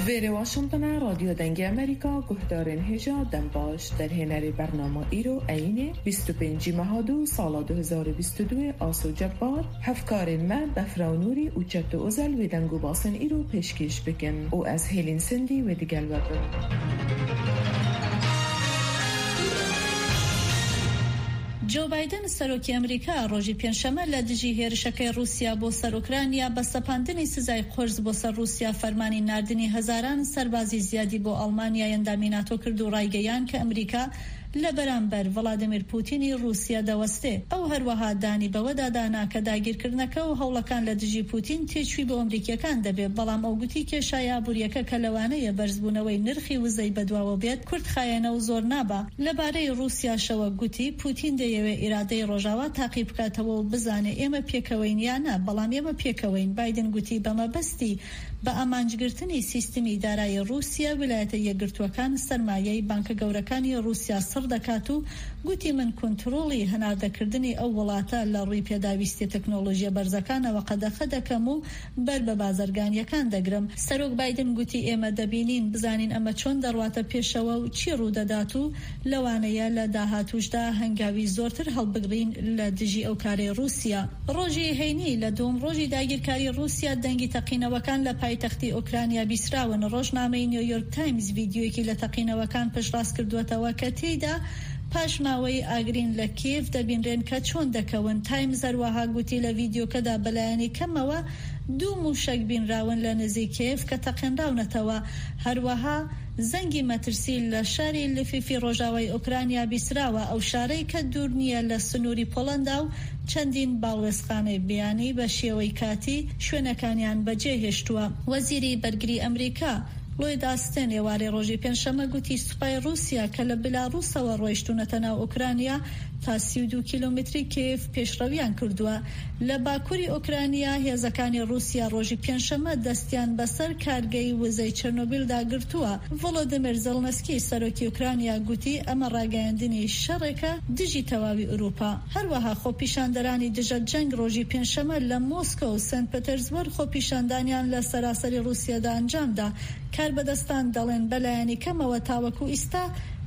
ویر واشنطن رادیو دنگ امریکا گهدارن هجا دنباش در هنر برنامه ایرو اینه 25 مهادو سال 2022 آسو جبار هفکارن من بفرانوری و چت و ازل و دنگو باسن ایرو پیشکش بکن و از هیلین سندی و دیگل وبر. جو بایدن سەرۆکی ئەمریکا ڕۆژی پێنجشەمە لە دژی هێرشەکەی رووسیا بۆ سەر ئوکرانیا بە سەپاندنی سزای قۆرز بۆ سەر رووسیا فەرمانی ناردنی هەزاران سەربازی زیادی بۆ ئەڵمانیا ئەندامی ناتۆ کرد و ڕایگەیان کە ئەمریکا لە بەرامبەر ڤڵادیمیر پوتینی رووسیا دەوەستێ. ئەو هەروەها دانی بەوەدا دانا کە داگیرکردنەکە و هەوڵەکان لە دژی پوتین تێچووی بۆ ئەمریکیەکان دەبێت، بەڵام ئەو گوتی کێشای ئابووریەکە کە لەوانەیە بەرزبوونەوەی نرخی وزەی بەدواوە بێت کورت خایەنە و زۆر نابە. لەبارەی رووسیاشەوە گوتی پوتین دەیەوێت ئیرادەی ڕۆژاوا تاقی بکاتەوە و بزانێ ئێمە پێکەوەین یانە، بەڵام ئێمە پێکەوەین. بایدن گوتی بەمەبەستی بە ئامانجگرتنی سیستمی دارایی رووسیا ویلایەتە یەکگرتووەکان سەرمایەی بانکە گەورەکانی رووسیا سڕ دەکات و گوتی من کۆنتڕۆڵی هەناردەکردنی ئەو وڵاتە لە ڕووی پێداویستی تەکنۆلۆژیە بەرزەکانەوە قەدەخە دەکەم و بەر بە بازرگانیەکان دەگرم. سەرۆک بایدن گوتی ئێمە دەبینین بزانین ئەمە چۆن دەڕواتە پێشەوە و چی ڕوودەدات و لەوانەیە لە داهاتووشدا هەنگاوی زۆرتر هەڵبگرین لە دژی ئەو کارەی رووسیا. ڕۆژی هەینی لە دوم ڕۆژی داگیرکاری رووسیا دەنگی تەقینەوەکان لە پایتەختی ئوکرانیا بیسراون. ڕۆژنامەی نیویۆرک تایمز ڤیدیۆیەکی لە تەقینەوەکان پشتڕاست کردووەتەوە کە تێیدا پاش ماوەی ئاگرین لە کیف دەبینرێن کە چۆن دەکەون. تایمز هەروەها گوتی لە ڤیدیۆکەدا بەلایەنی کەمەوە 2 موشک بینراون لە نزیک کیف کە تەقێنراونەتەوە. هەروەها زەنگی مەترسی لە شاری لفیفی ڕۆژاوای ئوکرانیا بیسراوە، ئەو شارەی کە دوور نییە لە سنووری پۆڵەندا و چەندین باڵوێزخانەی بیانی بە شێوەی کاتی شوێنەکانیان بەجێ هێشتووە. وەزیری بەرگری ئەمریکا لۆید ئاستن ئێوارەی ڕۆژی پێنجشەمە گوتی سوپای رووسیا کە لە بلاڕووسەوە ڕۆیشتونەتە ناو ئوکرانیا تا 32 کیلۆمتری کیف پێشڕەویان کردووە. لە باکووری ئوکرانیا هێزەکانی رووسیا ڕۆژی پێنجشەمە دەستیان بەسەر کارگەی وزەی چێرنۆبیلدا گرتووە. ڤڵۆدیمیر زەڵنەسکی سەرۆکی ئوکرانیا گوتی ئەمە ڕاگەیاندنی شەڕێکە دژی تەواوی ئوروپا. هەروەها خۆپیشاندەرانی دژە جەنگ ڕۆژی پێنجشەمە لە مۆسکۆ و سنت پێتەرزبەرگ خۆپیشاندانیان لە سەراسەری رووسیادا ئەنجامدا. کاربەدەستان دەڵێن بەلایەنی کەمەوە تاوەکو ئیستا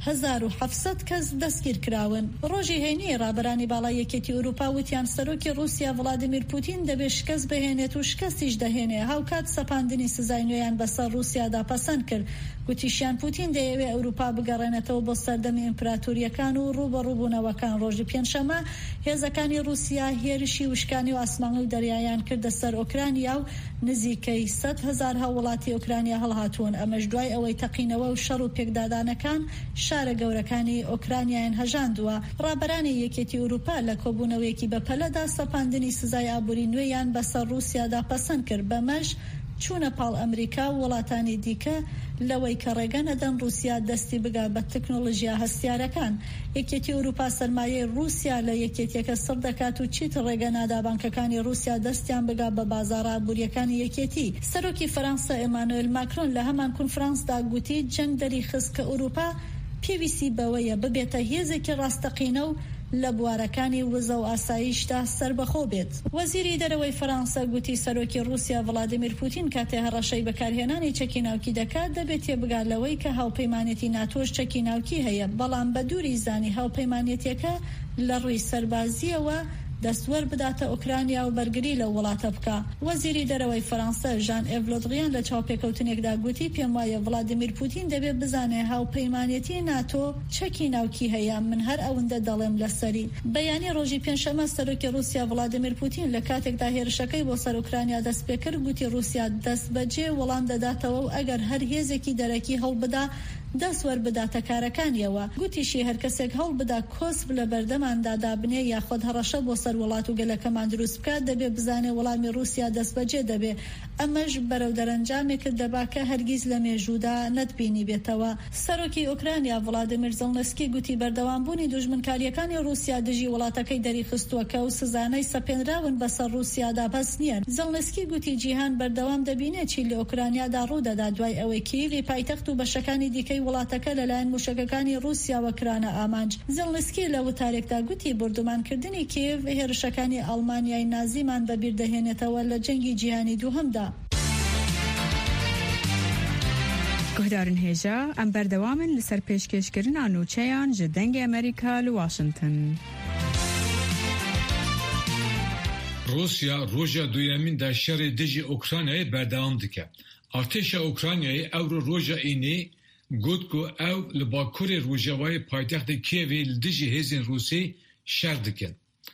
1700 کەس دەستگیر کراون. ڕۆژی هەینی ڕابەرانی باڵای یەکێتی ئوروپا وتیان سەرۆکی رووسیا ڤڵادیمیر پوتین دەبێت شکست بهێنێت و شکستیش دەهێنێ. هاوکات سەپاندنی سزای نوێیان بەسەر رووسیادا پەسەند کرد. گوتیشیان پوتین دەیەوێت ئەوروپا بگەڕێنێتەوە بۆ سەردەمی ئیمپراتوریەکان و ڕوبەڕووبوونەوەکان. ڕۆژی پێنجشەمە هێزەکانی رووسیا هێرشی وشکانی و ئاسمانی و دەریایان کردە سەر ئوکرانیا و نزیکەی 100,000 هاوڵاتی ئوکرانیا هەڵهاتوون. ئەمەش دوای ئەوەی تەقینەوە و شەڕ و پێکدادانەکان شارە گەورەکانی ئۆکرانیایان هەژاندووە. ڕابەرانی یەکێتی ئوروپا لە کۆبوونەوەیەکی بەپەلەدا سەپاندنی سزای ئابووری نوێیان بەسەر رووسیادا پەسەند کرد. بەمەش چوونە پاڵ ئەمریکا و وڵاتانی دیکە لەوەی کە ڕێگە نەدەن رووسیا دەستی بگا بە تەکنۆلۆژیا هەستیارەکان. یەکێتی ئوروپا سەرمایەی رووسیا لە یەکێتیەکە سڕ دەکات و چیت ڕێگە نادا بانکەکانی رووسیا دەستیان بگا بە بازاڕە ئابووریەکانی یەکێتی. سەرۆکی فەرەنسا ئێمانوئێل ماکرۆن لە هەمان کونفرانسدا گوتی جەنگ دەریخست کە ئوروپا پێویستی بەوەیە ببێتە هێزێکی ڕاستەقینە و لە بوارەکانی وزە و ئاسایشدا سربەخۆ بێت. وەزیری دەرەوەی فەرەنسا گوتی سەرۆکی رووسیا ڤڵادیمیر پوتین کاتێ هەڕەشەی بەکارهێنانی چەکی ناوکی دەکات دەبێت تێبگات لەوەی کە هاوپەیمانێتی ناتۆش چەکی ناوکی هەیە، بەڵام بە دووری زانی هاوپەیمانێتیەکە لە ڕووی سەربازیەوە دەستوەر بداتە ئوکرانیا و بەرگری لە وڵاتە بکە. وەزیری دەرەوەی فەرەنسا ژان ئێڤ لۆ دڕیان لە چاوپێکەوتنێکدا گوتی پێم وایە ڤڵادیمیر پوتین دەبێت بزانێ هاوپەیمانێتی ناتۆ چەکی ناوکی هەیە، من هەر ئەوەندە دەڵێم لەسەری. بەیانی ڕۆژی پێنجشەمە سەرۆکی رووسیا ڤڵادیمیر پوتین لە کاتێکدا هێرشەکەی بۆ سەر ئوکرانیا دەست پێ کرد گوتی رووسیا دەست بەجێ وەڵام دەداتەوە و ئەگەر هەر هێزێکی دەرەکی هەڵبدا دەسوەر بداتە کارەکانیەوە. گوتیشی هەر کەسێک هەڵ بدا کۆسب لە بەردەماندا دابنێ یاخۆد هەڕەشە بۆ سەر وڵات و گەلەکەمان دروست بکات دەبێت بزانێ وەڵامی رووسیا دەست بەجێ دەبێ. ئەمەش بەرەو دەرەنجامێکت دەباکە هەرگیز لە مێژوودا نەتبینی بێتەوە. سەرۆکی ئوکرانیا ڤڵادیمیر زەڵنەسکی گوتی بەردەوامبوونی دوژمنکاریەکانی رووسیا دژی وڵاتەکەی دەریخستووە کە و سزانەی سەپێنراون بەسەر رووسیادا بەس نییە. زەڵنەسکی گوتی جیهان بەردەوام دەبینێت چی لە ئوکرانیادا ڕوودەدا دوای ئەوەی کیڤی پایتەخت و بەشەکانی دیکەی وڵاتەکە لەلایەن موشکەکانی رووسیاوە کرانە ئامانج. زەڵنسکی لە وتارێکدا گوتی بردومانکردنی کیڤ هێرشەکانی ئەڵمانیای نازیمان بەبیردەهێنێتەوە لە جەنگی جیهانی دووهەمدا. گهدارن هجا ام بردوامن لسر پیشکشکرین آنوچهان جدنگ امریکا لواشنطن. روسیا روژا دویمین در شهر دژی اوکراینای بردوام دکه. ارتش اوکراینای او روژا اینی گوت کو او لباکور روژاوای پایتخت کیوی لدژی هزین روسی شهر دکن.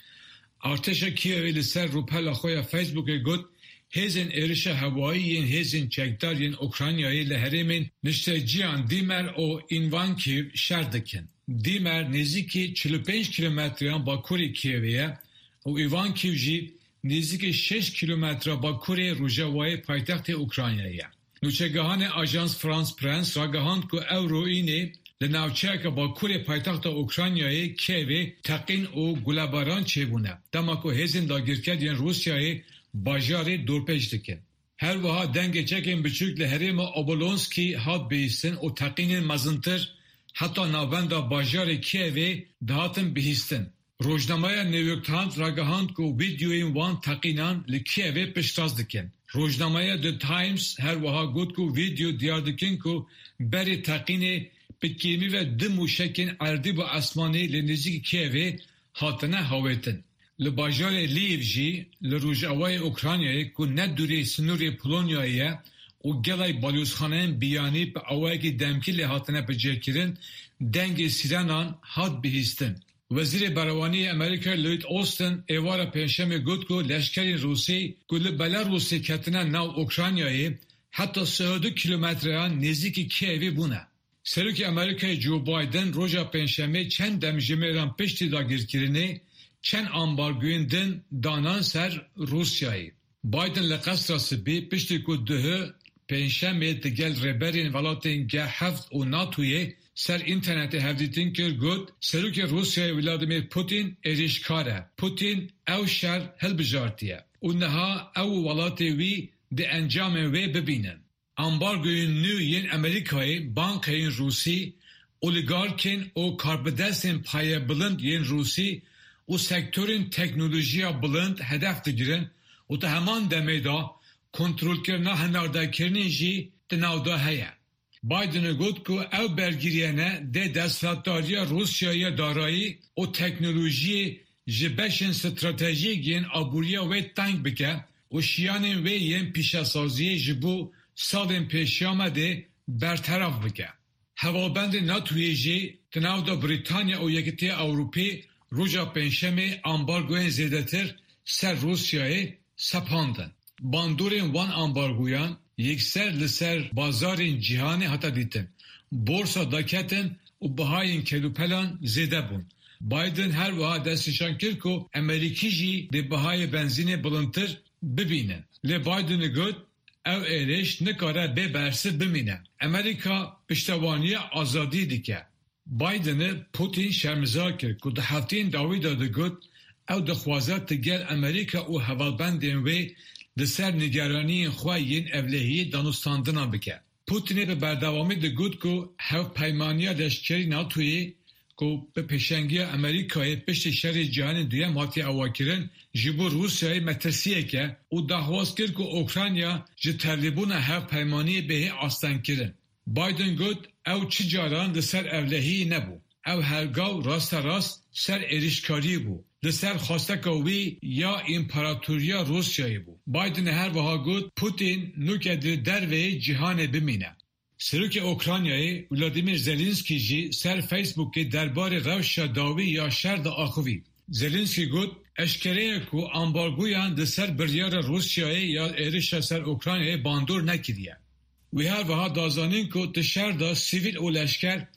ارتش کیوی لسر روپل خویا فیسبوک گوت هزین ارش هوایی ین هزین چکدار ین اوکراینای لهرمین نشتجیان دیمر او اینوانکیو شهر دکن. دیمر نزدیکی 45 کیلومتریان باکور کیویه و ایوانکیو جی نزدیک 6 کیلومتر باکور روژاوای پایتخت اوکراینایه. نوچگاهان آژانس فرانس پرنس را گهاند که او روینه لناوچه که باکور پایتخت اوکراینایه کیوی تقین او گلاباران چه بونه. دما که هزین داگیرکرد ین روسیای باجار دورپیش دکن. هر وها دنگ چکن بچوک لحریم اوبولونسکی هات بیستن و تقین مزنتر حتی نابند باجار کیوی دهاتن بهیستن. روزنامه نیویورک تایمز را گهاند که ویدیوی وان تقینان لکیوی پشتاز دکن. روزنامه د تایمز هر وها گفت که ویدیو دیار دکن که بری تقین بکیمی و دموشکن اردی با اسمانی لنزیک کیوی هاتنه هاویتن. لباجار لیو جی لروژاوای اوکراینایی که ندوری سنوری پولونیاییه و گلای بالوزخانه بیانی به اوایکی دمکی لحاتنه بجرکرن دنگ سیرانان هات بهیستن. وزیر بروانی امریکا لوید اوستن ایوارا پنجشنبه گفت که لشکر روسی که بلاروسی کتنه ناو اوکراینایی حتی 32 کیلومتران نزدیک کیوی بونه. سروک امریکا جو بایدن روژا پنجشنبه چند دمجمهران پشتی داگیر کرنه چند امبارگویندن دانان سر روسیایی. بایدن لقصد سبی پشتی که ده پنجشنبه دگل ربرین ولاتین گه هفت و ناتوی سر اینترنت هفدیتین کر گود سروک روسیای ولادیمیر پوتین ایریشکاره. پوتین او شر هل بجارتیه. اونها او ولاتی وی ده انجام وی ببینن. امبارگوی نو ین امریکای بانکین روسی اولیگارکین او کاربدستین پایه بلند ین روسی و سکتورین تکنولوژیا بلند هدف دگیرن و تا همان دمه دا کنترول کرنا هنارده کرنی جی تناودا هیا. بایدن گفت که او برگیریانه ده دستلاتداری روسیای دارایی و تکنولوژی جبشن استراتژیک ین آبوریا و تنگ بکه و شیان و ین پیشاسازی جبو سالن پیش آمده برطرف بکه. هوابند ناتوی جی تناودا بریتانیا و یکیتی اروپی روژا پنجشنبه امبارگوین زیادتر سر روسیای سپاندن. باندورین وان امبارگویان یک سر لسر بازارین جهانی حتی دیتن. بورسا داکتن و بهاین کلوپلان زیده بون. بایدن هر وها دستشان کرد که امریکی جی ده بهای بنزین بلندتر ببینن. لی بایدن گفت او ایرش نکاره به برسه بمینه. امریکا پشتوانی آزادی دیگه. بایدن پوتین شرمزار کرد که ده هفتین داوی داده گفت او دخوازه تگل امریکا و حوالبندین وی لسر نگرانی خواهین اولهی دانستاندنا بکه. پوتین به بردوامی ده گفت که هف پیمانی لشکری ناتوی که به پیشنگی امریکای پشت شهر جهان دویم هاتی اواکرن جبو روسیای مترسیه که او دخواست کرد که اوکراینیا جه ترلیبون هف پیمانی به آستان کرن. بایدن گفت او چی جاران لسر اولهی نبو. او هرگاو راست سر ایریشکاری بو. لسر خواسته کوی یا امپراتوریا روسیایی بو. بایدن هر وها گفت پوتین نوکه در وی جهان بمینه. سروک اوکراینایی ولادیمیر زلنسکی جی سر فیسبوک درباره روش داوی یا شرد آخوی. زلنسکی گفت اشکره کو امبارگویان ده سر بریار روسیایی یا ایرش سر اوکراینایی باندور نکریه. وی هر وها دازانین که تشر دا سیویل و لشکر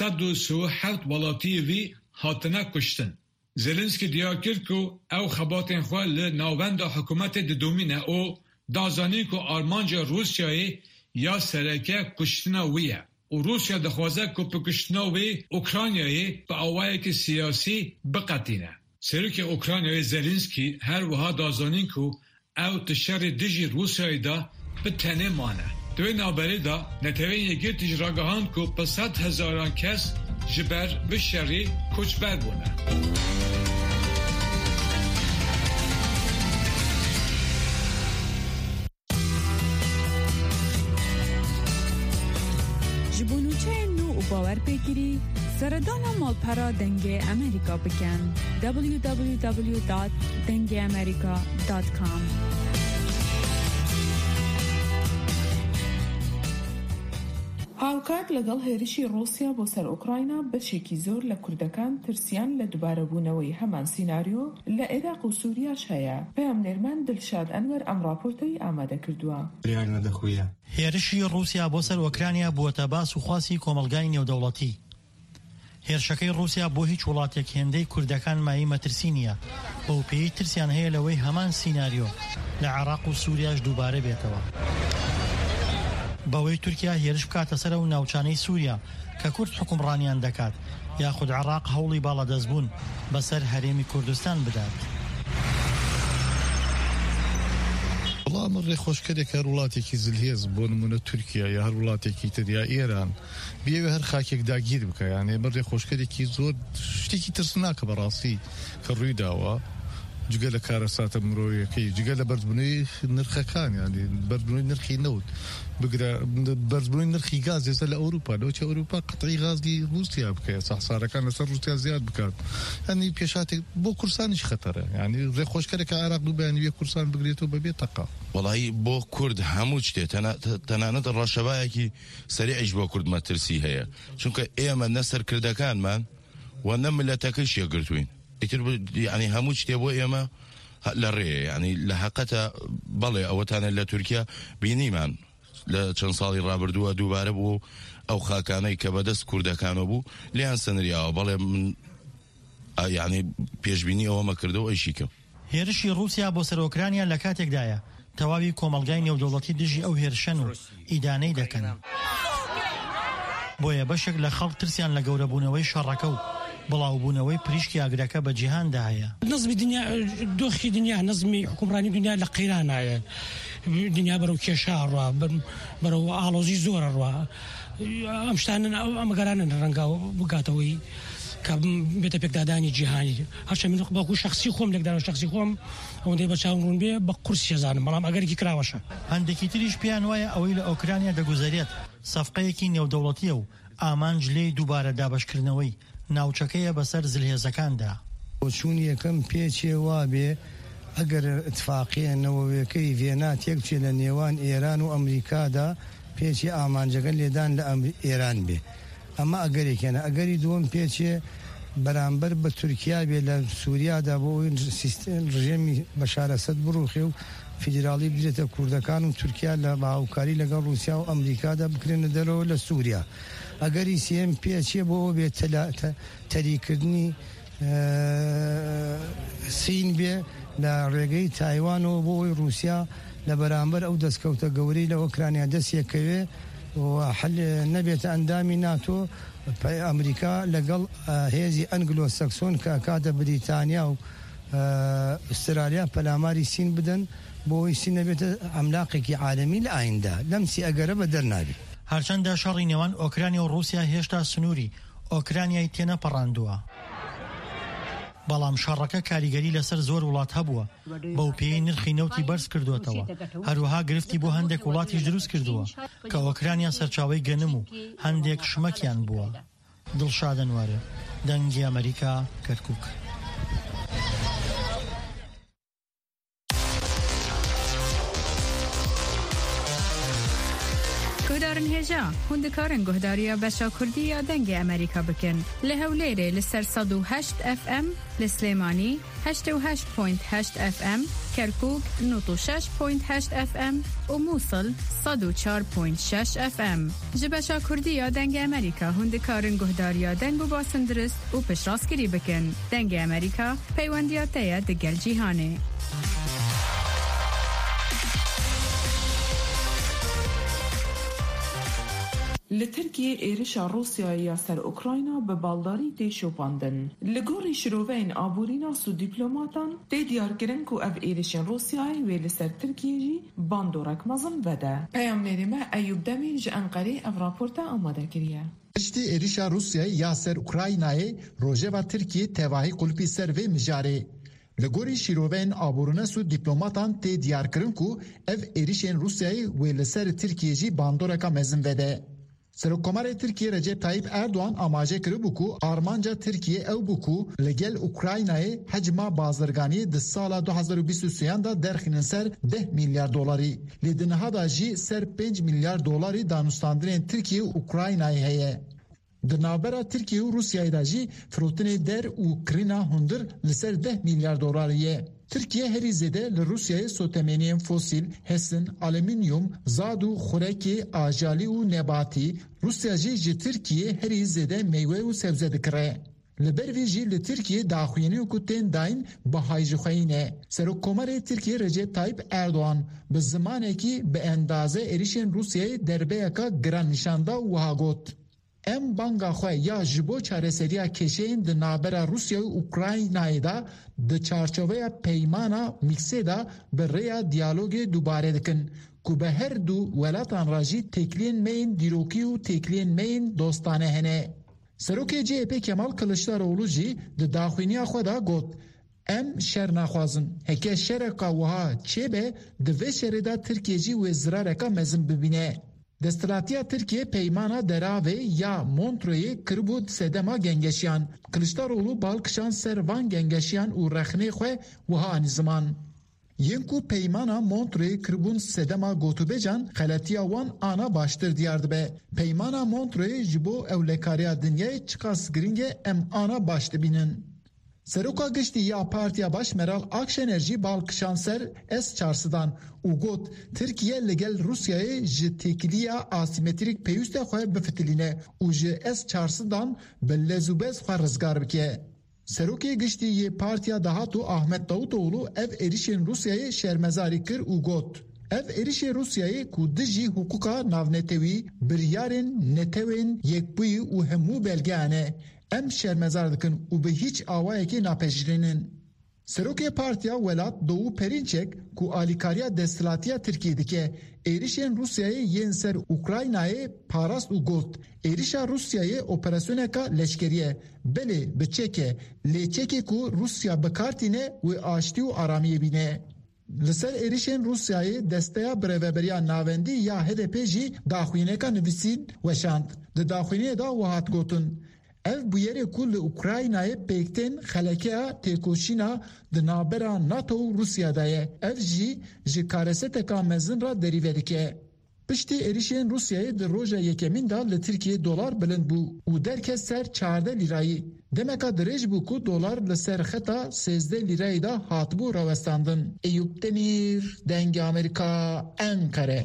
137 ولاتی وی هاتنه کشتن. زلنسکی دیار کرد که او خباتین خواه لناوند حکومت دومینه او دازانین که آرمانجا روسیایی یا سرکه کشتنه ویه. و روسیا دخوازه که پکشتنه وی اوکراینایی به آوائه که سیاسی بقتینه. سرک اوکراینایی زلنسکی هر وها دازانین که او تشر دژی روسیایی دا به تنه مانه. دوی نابری دا نتوین یگیر تجراگاهان که به 100,000 کس جبر به شری کچبر بونه. باور پیگیری سردان مالپرا دنگ امریکا بکن www.dengeamerica.com. هاوکات لەگەڵ هێرشی رووسیا بۆ سەر ئوکراینە بەشێکی زۆر لە کوردەکان ترسیان لە دووبارەبوونەوەی هەمان سیناریۆ لە عێراق و سووریاش هەیە. پەیامنێرمان دڵشاد ئەنوەر ئەم راپۆرتەی ئامادە کردووە. هێرشی رووسیا بۆ سەر ئوکرانیا بووەتە باس و خواسی کۆمەلگای نێودەوڵەتی. هێرشەکەی رووسیا بۆ هیچ وڵاتێک هێندەی کوردەکان مایی مەترسی نییە. بەو پێی ترسیان هەیە لەوەی هەمان سیناریۆ لە عێراق و سووریاش دووبارە بێتەوە. بەوەی تورکیا هێرش بکاتە سەر و ناوچانەی سووریا کە کورد حکومڕانیان دەکات یاخود عێراق هەوڵی باڵەدەستبوون بەسەر هەرێمی کوردستان بدات. وڵام من ڕێخۆشکەرێک هەر وڵاتێکی زلهێز بۆ نمونە تورکیا یا هەر وڵاتێکی تر یا ئێران بێوێ هەر خاکێک داگیر بکە، یانێ من ڕێخۆشکەرێکی زۆر شتێکی ترسناکە بەڕاستی کە ڕووی داوە جگە لە کارەساتە مرۆیەکەی جگە لە بەرزبوونەوەی نرخەکان، یعنی بەرزبوونەوەی نرخی نەوت بگرە بەرزبوونەوەی نرخی گاز ێستا لە ئەوروپا لەوەی ئەوروپا قەتعی غازی رووسیا بکەیت ساحسارەکان لەسەر رووسیا زیاد بکات، ینی پێشاتێک بۆ کورسانیش خەتەرە، ینی ڕێخۆشکەرێکە عێراق دوو بەیانی وێ کورسان بگرێتەوە بەبێ تەقا. وەڵی بۆ کورد هەموو شتێ تەنانەت ڕەشەبایەکی سەریعیش بۆ کورد مەترسی هەیە، چونکە ئێمە نە سەرکردەکانمان و نە ملەتەکەیش یەکگرتوین، یعنی هەموو شتێ بۆ ئێمە لە ڕێ، ینی لە حەقەتە بەڵێ ئەوەتانە لە تورکیا بینیمان لە چەند ساڵی ڕابردووە دووبارە بوو ئەو خاکانەی کە بەدەست کوردەکانە بوو لیان سنریاوە، بەڵێ من یعنی پێشبینی ئەوەمە کردەوە ئەیشیکە. هێرشی رووسیا بۆ سەر ئوکرانیا لە کاتێکدایە تەواوی کۆمەلگای نێودەوڵەتی دژی ئەو هێرشەن و ئیدانەی دەکەن. بۆیە بەشێک لە خەڵک ترسیان لە گەورەبوونەوەی شەڕەکە و بڵاوبوونەوەی پریشکی ئاگرەکە بە جیهاندا هەیە. نەزمی دنیا دۆخی دنیا نەزمی حکومڕانی دنیا لە قەیرانایە، دنیا بەرەو کێشا ڕوا بەرەو ئاڵۆزی زۆرە ڕوا، ئەم شتانە ئەمەگەرانە ڕەنگا بگاتەوەی کە بێتە پێکدادانی جیهانی. هەرچە من بەکو شخصی خۆم لێکدانەوە شخصی خۆم ئەوەندەی بە چاوم بێ بە قورس شێزانم، بەڵام ئەگەرێکی کراوەشە. هەندێکی تریش پێیان وایە ئەوەی لە ئوکرانیا دەگوزارێت سەفقەیەکی نێودەوڵەتیە و ئامانج لێی دووبارە دابەشکردنەوەی ناوچەکەیە بەسەر زلهێزەکاندا. بۆچوونی یەکەم پێچێ وابێ ئەگەر ئتفاقیە نەوەوەکەی ڤێنا تێک بچێ لە نێوان ئێران و ئەمریکادا پێچی ئامانجەکە لێدان لە ئێران بێ، ئەمە ئەگەرێکێنە. ئەگەری دووەم پێچێ بەرامبەر بە تورکیا بێ لە سووریادا بۆ سیستم ڕژێمی بەشار ئەسەد بڕوخێ و فیدراڵی بدرێتە کوردەکان و تورکیا لە باوکاری لەگەڵ رووسیا و ئەمریکادا بکرێنە دەرەوە لە سووریا. ئەگەری سێم پێچێ بۆ بێت تەریکردنی سین بێ لە ڕێگەی تایوانەوە بۆ ئەوی رووسیا لە بەرامبەر ئەو دەستکەوتە گەورەی لە ئۆکرانیا دەستیەکەوێ و حل نەبێتە ئەندامی ناتۆ ئەمریکا لەگەڵ هێزی ئەنگلۆ سەکسۆن کە کاتە بریتانیا و ئوسترالیا پەلاماری سین بدەن بۆ ئەوی سین نەبێتە ئەملاقێکی عالەمی لە ئایندا، لەمسی ئەگەرە بە دەرنابێت. هەرچەندە شەڕی نێوان ئۆکرانیا و رووسیا هێشتا سنووری ئۆکرانیای تێنەپەڕاندووە، بەڵام شەڕەکە کاریگەری لەسەر زۆر وڵات هەبووە، بەو پێی نرخی نەوتی بەرز کردوێتەوە، هەروەها گرفتی بۆ هەندێک وڵاتیش دروست کردووە کە ئۆکرانیا سەرچاوەی گەنم و هەندێک شمەکیان بووە. دڵشاد ئەنوەر، دەنگی ئەمریکا، کەرکووک. گهدارن هێژا هوندکارن گهداریە بەشا کوردی یا دەنگی ئەمریکا بکەن لە هەولێرێ لەسەر 108 FM، لە سلێمانی 88.8 FM، کەرکووک 96.8 FM و مووسڵ 104.6 FM. ji beşa Kurdî ya dengê Amerîka hûndikarin guhdarîya deng û basindiriст û piştrast bikin. Dengê Amerîka peywendiya te ye di gel cîhanê. li Tirkiye êrişa Rûsyayê ya ser Ukrayna bi baldarî tê şopandin. Li gorî şiroveyên aborîna sû dîplomatan tê diyarkirin ku ev êrişên Rûsyayê wê li ser Tirkiye jî bandorek mezin vede. Peyamnerê me Eyûb Demîr ji Enqerê ev raporta amade kiriye. Piştî êrişa Rûsyayê ya ser Ukraynayê rojeva Tirkiye tevahî qulpî ser vê mijarê. Li gorî şîroveyên aborîna sû dîplomatan tê diyarkirin ku ev êrişên Rûsyayê wê li ser Tirkiye jî bandoreka mezin vede. سرکومر ترکیه رجب طایب اردوان آماجه کرد کو آرمانجا ترکیه او بکو لگل اوکراینای حجم بازرگانی د سال 2023 دا درخینن سر 10 میلیارد دلاری لیدنها دا جی سر 5 میلیارد دلاری دانستاندرین ترکیه اوکراینای هیه. د نابرا ترکیه و روسیای دا جی فروتن در اوکرینا هندر لسر 10 میلیارد دلاریه. ترکیه هری زده لروسیای سوتمنیم فوسیل، هسن، آلومینیوم، زادو، خوراکی، آجالی و نباتی، روسیا جی ترکیه هری زده میوه و سبزه دکره. لبروی جی لترکیه داخوینی و کتین داین بهای جخوینه. سرکومر ترکیه رجب طایب اردوان به زمانه کی به اندازه اریشن روسیای دربه اکا گران نشانده و هاگوت. ام بانگا خواه یا جبو چارەسەریya کشین د نابرا روسیا و اوکراینای دا د چارچوبه پیمانا میکسه دا به ریا دیالوگ دوباره دکن که به هر دو ولاتان راجی تکلین مین دیروکی و تکلین مین دوستانه هنه. سروک CHP کمال کلشداروغلو جی د داخوینیا خو دا گوت ام شر نخوازن هکه شرکا وها چه به د و شردا ترکیه جی و زرارکا مزن ببینه. دستلاتیا ترکیه پیمانا دراوه یا مونتروی کربود سدما گنگشیان کلشداروغلو بالکشان سروان گنگشیان و رخنه خو وها نظمان ینکو پیمانا مونتروی کربون سدما گوتوبجان خلاتیا وان آنا باشتر دیارد به پیمانا مونتروی جبو اولکاریا دنیای چکاس گرینگه ام آنا باشت بینن. سروکا گشتی یا پارتیا باش مرال اکشنرژی بالکشانسر اس چارسدان او گوت ترکیه لگل روسیای جتکلیا آسیمتریک پیوست خواه بفتلینه او جه اس چارسدان بلزوبز خواه رزگار بکه. سروکی گشتی یه پارتیا دهاتو احمد داوطوغلو اف اریشن روسیای شرمزاری کر او گوت اف اریش روسیای کو دجی حقوقا ناونتوی بریارن نتوین یک بوی او همو بلگانه ام شرمزار دکن و به هیچ آوائه که ناپجرینن. سروکی پارتیا ولات دو پرینچک کو آلیکاریا دستلاتیا ترکیه دکه ایریشن روسیای ین سر اوکراینای پاراست و گوت ایریشا روسیای اپراسیونه کا لشکریه بله بچکه لیچکه کو روسیا بکارتینه و آشتی و آرامیه بینه. لسر ایریشن روسیای دستیا بروبریا ناوندی یا HDP جی داخوینه کا نویسین وشاند ده داخوینه دا وحات گوتن ev bu yere kul Ukrayna'ya pekten xeleke tekoşina di nabera NATO Rusya'da ev ji kareseteka mezin ra derivedike. Piştî erişên Rusya'yê di roja yekemin da li Tirkiye dolar bilind bû û derkes ser 14 lirayî. Demeka dirêj bû ku dolar li ser xeta 13 lirayî da hatibû rawestandin. Eyüp Demir, Dengê Amerika, Ankara.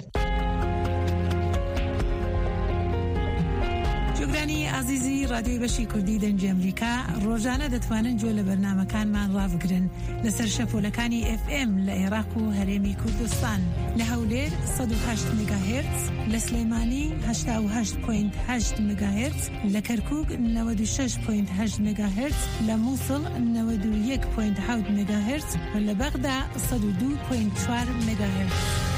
جوگرانی عزیزی رادیوی بشی کردی دنج امریکا روزانه دتوانن جول برنامه‌کان من راوگرن لسر شپولکانی FM لعراق و هرمی کردستان لهولیر 108 مگاهرتز لسلیمانی 88.8 مگاهرتز لکرکوک 96.8 مگاهرتز لموصل 91.7 مگاهرتز و لبغداد 102.4 مگاهرتز.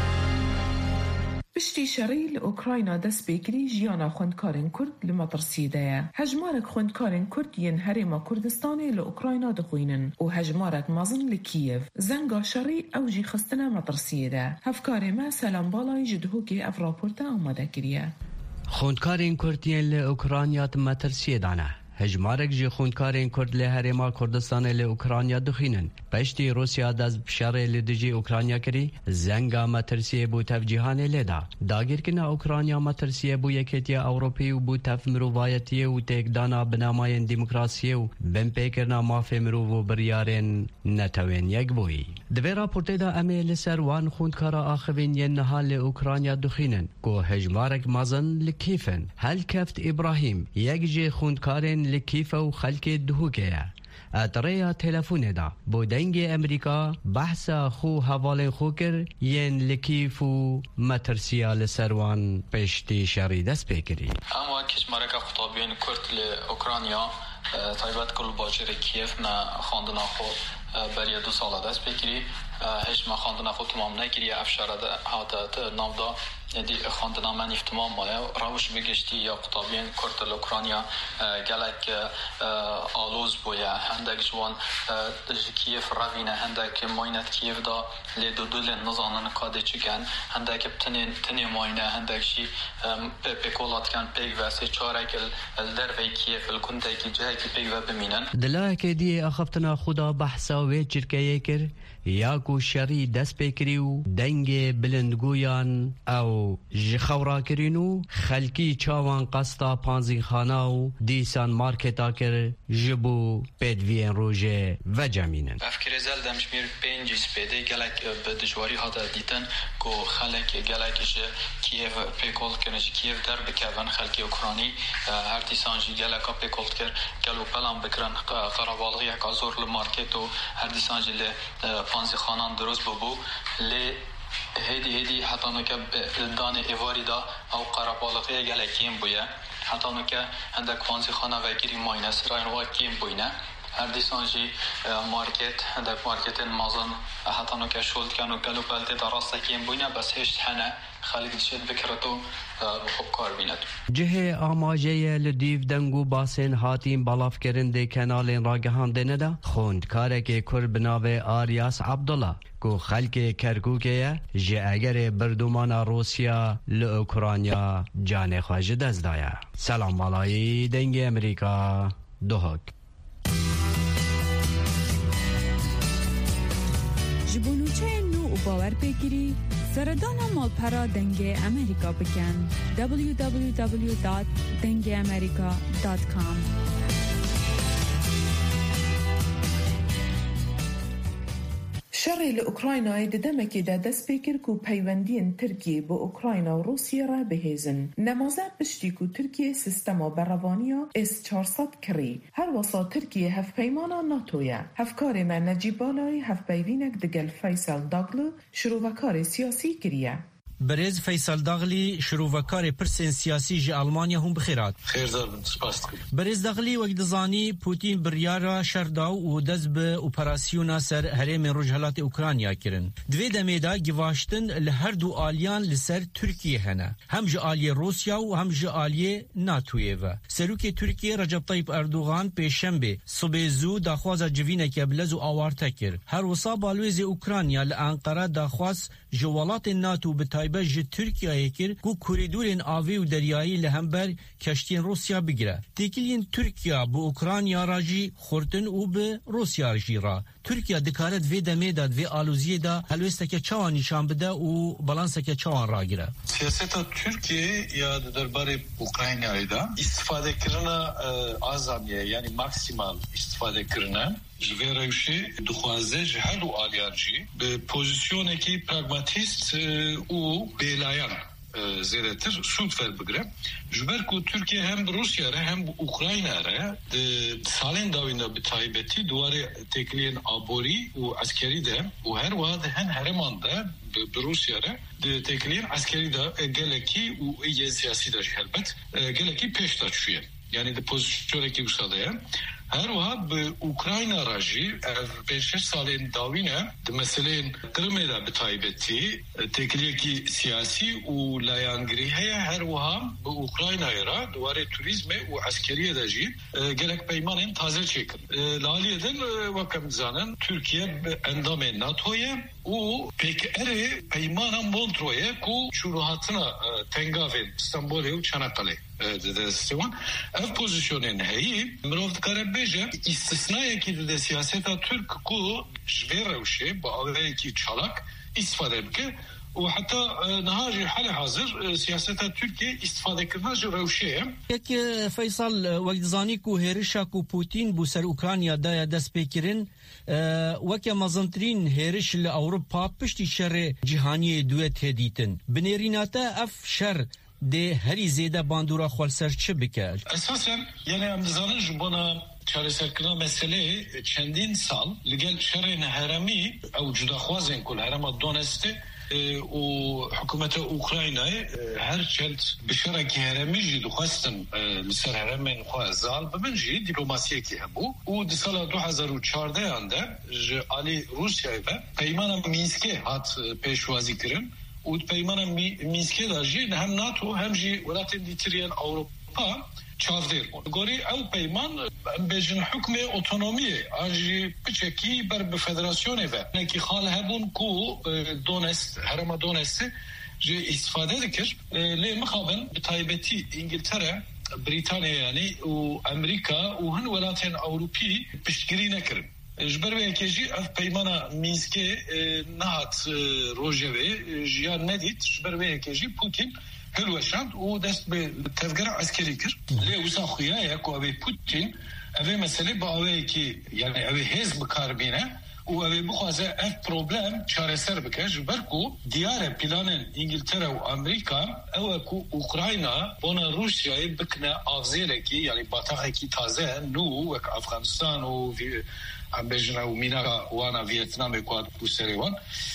پشتی شرعی لأوکراینا دست بگیری جیانا خوندکارن کرد لمطرسیه ده. هجمارک خوندکارن کرد ین هرما کردستانی لأوکراینا دخوینن و هجمارک مازن لکیف. زنگا شرعی اوجی خستنا مطرسیه ده. هفکار ما سلام بالای جدهو که اف راپورتا آماده کریه. خوندکارن کردین لأوکراینات مطرسیه دانه. هجمارک جی خوندکارین کرد لی هرما کردستان لی اوکراینیا دخینن. پشتی روسیا دست بشاره لی دجی اوکراینیا کری زنگا مترسیه بو تف جیهان لی دا. داگیر کنا اوکراینیا مترسیه بو یکیتیا اوروپی و بو تف مرووایتیه و تکدانا بناماین دیموکراسیه و بمپیکرنا مافی مرو و بریارین نتوین یک بوی. دوی راپورتی دا امی لسر وان خوندکارا آخوین ین نها لی اوکراینیا دخینن. کو هجمارک مازن لکیفن. هل کفت ابراهیم یک جی خوندکارین لکیف و خلک دهوکه اتریا تلفون دا بودنگ امریکا بحث خو حوال خو کر ین لکیف و مترسیا لسروان پشتی شری دست بکری اما کشمارک خطابین کرد لأوکراینیا تایبت کل باجر کیف نه خواندن خو برای 2 سال دست بکری هیچ ما خواندن خو تمام نکری افشار ده هاته نام دا دی خواندنامه افتمام مایا راوش بگشتی یا قطابین کرد اوکراینیا گلک آلوز بویا هندک جوان کیف روینه هندک ماینت کیف دا لیدودول نزانن کاده چکن هندک تنی ماینه هندک شی پیکولات کن پیگ و سه چارک الدروی کیف الکنده کی جه کی پیگ و بمینن دلا کدی اخفتنا خدا بحثا و چرکیه کر یا کو شری دست بکریو دنگ بلندگویان او جخورا کرینو خلکی چاوان قستا پانزین خاناو دیسان مارکتا کر جبو پدوین روژه و جمینن افکر زل دمشمیر پنج سپیده گلک بدجواری هادا دیتن کو خلک گلکش کیف پیکول کنش کیف در بکوان خلکی اوکرانی هر دیسانجی گلکا پیکول کر گلو پلان بکرن قرابالغی اکا زور لمارکت و هر دیسانجی پانزی خانان درست ببو لی هیدی حتی نکه دان ایواری دا او قرابالغی گلکیم بویا حتی نکه هندک پانزی خانه وگیری ماینه سراین واکیم بوینه هر دیسانجی مارکت هندک مارکت مازن حتی نکه شولد کنو گلو بلده دا راسته کیم بوینه بس هشت هنه خالق دشت بکرتو خوب کار بیند جه آماجه لدیو دنگو باسن هاتین بالاف کرنده کنالین راگهان دنه دا خوندکاره که کر بناوه آریاس عبدالله کو خلق کرکوکه جه اگر بردومان روسیا لأوکرانیا جان خواج دست دایا سلام بالایی دنگ امریکا دوهک جبونوچه نو و باور بگیری سردانا مالپرا دنگ امریکا بکن www.dengeamerica.com شر لأوكرانيا ددمكي دا دست بيكر كو پيوندين تركيا بو أوكرانيا و روسيا را بهيزن نمازه بشتي كو تركيا سيستما برابانيا S-400 كري هر وصا تركيا هف پيمانا ناتويا هفكار من نجيبالاي هف بيوينك دقل فيصل داغلو شروفكار سياسي كريا برز فیصل داغلی شروعکار پرسن سیاسی ج آلمانیا هم بخیرات خیردار بن سپاس دکم برز داغلی وقت دزانی پوتین بریارا شرداو و دز به اپراسیونا سر هرم رجحلات اوکراینیا کرن دوی دمیدا گواشتن لهر دو آلیان لسر ترکیه هنه هم ج آلی روسیا و هم ج آلی ناتویه و سروک ترکیه رجب طیب اردوغان پیشنبه صبح زو داخواز جوینه که بلز و آوارته کر هر وصا بالویز اوکراینیا لانقره داخواز جوالات ناتو بتای بج ترکیه کر کو کوریدورن آوی و دریایی لهمبر کشتین روسیا بگیره تکیلین ترکیه بو اوکراینیا راجی خورتن و به روسیا راجی را ترکیه دکارت وی دمه داد وی آلوزیه دا هلوسته که چوان نشان بده و بالانسه که چوان را گیره سیاستا ترکیه یا درباره اوکراینیا دا استفاده کردن آزامیه یعنی ماکسیمال استفاده کردن جوی روشی دخوازه جهل و آلیارجی به پوزیسیونه که پراغماتیست و بیلایان زیادتر سود فر بگیره جبر کو ترکیه هم روسیا را هم اوکراینا را سالن داویندا به تایبتی دواره تکلین آبوری و عسکری ده و هر واحد هن هرمان ده به روسیا را تکلین عسکری ده گلکی و ایه سیاسی ده جهلبت گلکی پیش تا چویه یعنی ده پوزیسیونه که وساده هر واحد به اوکراینا راجی پیش سالن داوینه ده مسئله کرمه به تایبتی تکلیکی سیاسی و لایانگری هر واحد به اوکراینا را دواره توریسم و عسکری داجی گلک پیمان تازه چکن لالیه دن وکم زنن ترکیه به اندام ناتویه و پیکره پیمان مونترویه کو شروعاتنا تنگاوین استانبول و چاناکاله دستوان اف پوزیشنن هی مروف کار بیجه استثنایی که در سیاست ترک کو جوی روشه با آوری کی چالاک استفاده بکه و حتی نهاجی حال حاضر سیاست ترکیه استفاده کردن جو روشه یک فیصل وقت زانی کو هرشا کو پوتین بو سر اوکراینیا دا دست بکرین وک مزنترین هرش لاوروپا پشتی شر جهانی دوت هدیتن بنریناتا اف شر ده هری زیده باندورا خالسر چه بکر؟ اساسا یعنی امزانه جبانا چارەسەرکردن مسئله چندین سال لگل شرین هرمی او جداخوازین کل هرم دونسته و حکومت اوکراینه هر چند بشرکی هرمی جی دخواستن لسر هرمین خواه زال بمنجی دیپلوماسیه که هبو و دی سال 2014 انده آلی روسیای و پیمان مینسکه هات پیشوازی کرن و پیمان مینسک دا جی هم ناتو هم جی ولات دیتریان اروپا چاودیر گوری او پیمان بجن حکم اتونومی آجی بچکی بر به فدراسیون و نکی خال هبون کو دونست هرما دونست جی استفاده دکر لی مخابن بتایبتی انگلتره بریتانیا یعنی و امریکا و هن ولاتین اوروپی پشتگیری نکرن جبر به اکیجی اف پیمانا مینسکی نهات روژوی جیان ندید جبر به اکیجی پوتین هلوشاند و دست به تفکر عسکری کرد لی وسا خویاه که اوی پوتین اوی مسئله با اوی که یعنی اوی حزب کار بینه و اوی بخوازه اف پروبلم چاره سر بکش برکو دیار پلان انگلتره و امریکا او که اوکراینا بونا روسیای بکنه آغزیره که یعنی باطاقه که تازه نو وک افغانستان و ام بجنا و مینا وانا ویتنام کواد پوسریوان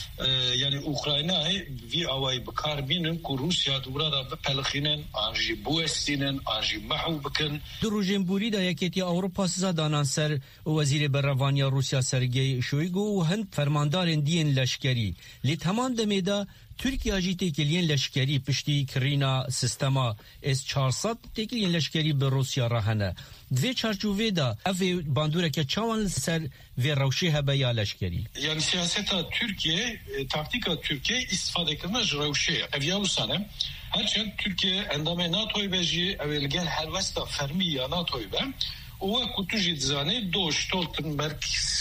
یعنی اوکراینای وی اوای بکار بینن کو روسیا دورا دا بپلخینن انجی بوستینن انجی محو بکن دروژن بوری دا یکیتی اوروپا سزا دانان سر وزیر برروانیا روسیا سرگی شویگو و هند فرماندارن دین لشکری لی تمام دمیدا ترکیه جی تکیلین لشکری پشتی کرینا سیستما S-400 تکیلین لشکری به روسیا راهنه دوی چارچوبه دا اوی باندوره که چاوان سر و روشی هبه یا لشکری یعنی سیاست ترکیه تاکتیک ترکیه استفاده کنه روشی اویا وسانه هرچند ترکیه اندامه ناتوی بجی اولگل هلوستا فرمی یا ناتوی به و کتوجی زانه دو شتولتنبرگ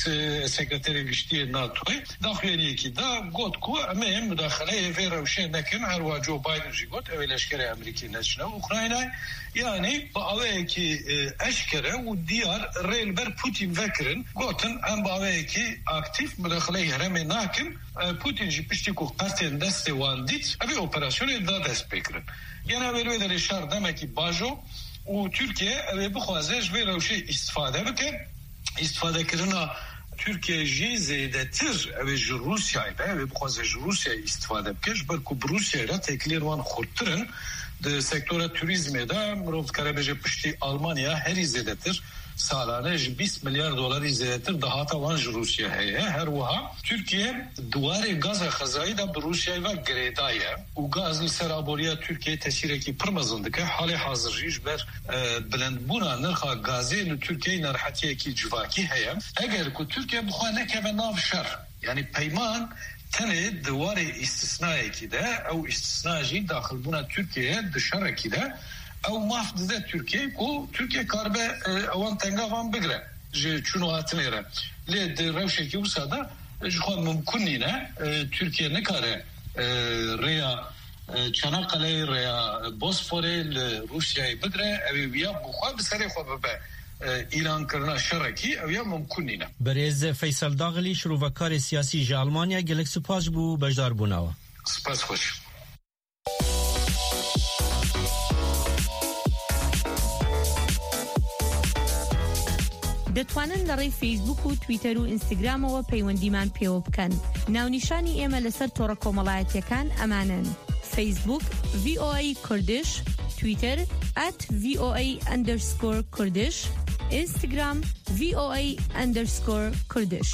سکرتری وشتی ناتوی داخلی کی دا گفت کو اما مداخله و روشن نکن هر واجو بایدن جی گفت اول اشکره امریکی نشنه اوکراینای یعنی با اوه کی اشکره و دیار ریل بر پوتین وکرن گفتن ام با اوه کی اکتیف مداخله هرم ناکن پوتین جی پشتی کو پرتن دست وان دیت اوه اپراسیون دا دست بکرن یعنی اوه در شهر دمکی باجو و ترکیه بخوازه جوی روشی استفاده بکن استفاده کردن ترکیه جی زیده تر اوی جو روسیای به اوی بخوازه جو روسیای استفاده بکش برکو بروسیای را تکلیر وان خودترن ده سکتور توریزمه دا مروفت کاره بجه پشتی آلمانیا هری زیده تر سالانه 20 میلیارد دلاری زیاتر دهاتا وان روسیه هست. هر وها ترکیه دوار گاز خزایی دا به روسیه و گریدایه و گاز لسرابوریا ترکیه تشیره کی پرمزنده که حال حاضر جیش بر بلندبونا نرخا گازی نو ترکیه نرحتیه کی جواکی هست. اگر که ترکیه بخواه نکه به ناف شر یعنی پیمان تنه دوار استثنایی کی ده او استثنایی داخل بونا ترکیه دشاره کی ده او مافده ترکیه کو ترکیه کاربه اوان تنگاوان بگره جه چونو هاتنیره لی ده روشه که وساده جخواه ممکنی نه ترکیه نکاره ریا چناقله ریا بوسفوره روسیای بگره اوی بیا بخواه بسری خواه به ایران کرنا شرکی اویا ممکنی نه. برز فیصل داغلی شروعکار سیاسی ژ آلمانیا گلک سپاس بو بجدار بوناوه. سپاس خوش. دەتوانن لەڕێی فیسبوک و تویتەر و ئینستاگرامەوە پەیوەندیمان پێوە بکەن. ناونیشانی ئێمە لەسەر تۆڕە کۆمەڵایەتیەکان ئەمانن: فیسبوک VOA کوردش، تویتر @VOA_کوردش، ئینستاگرام VOA_کوردش.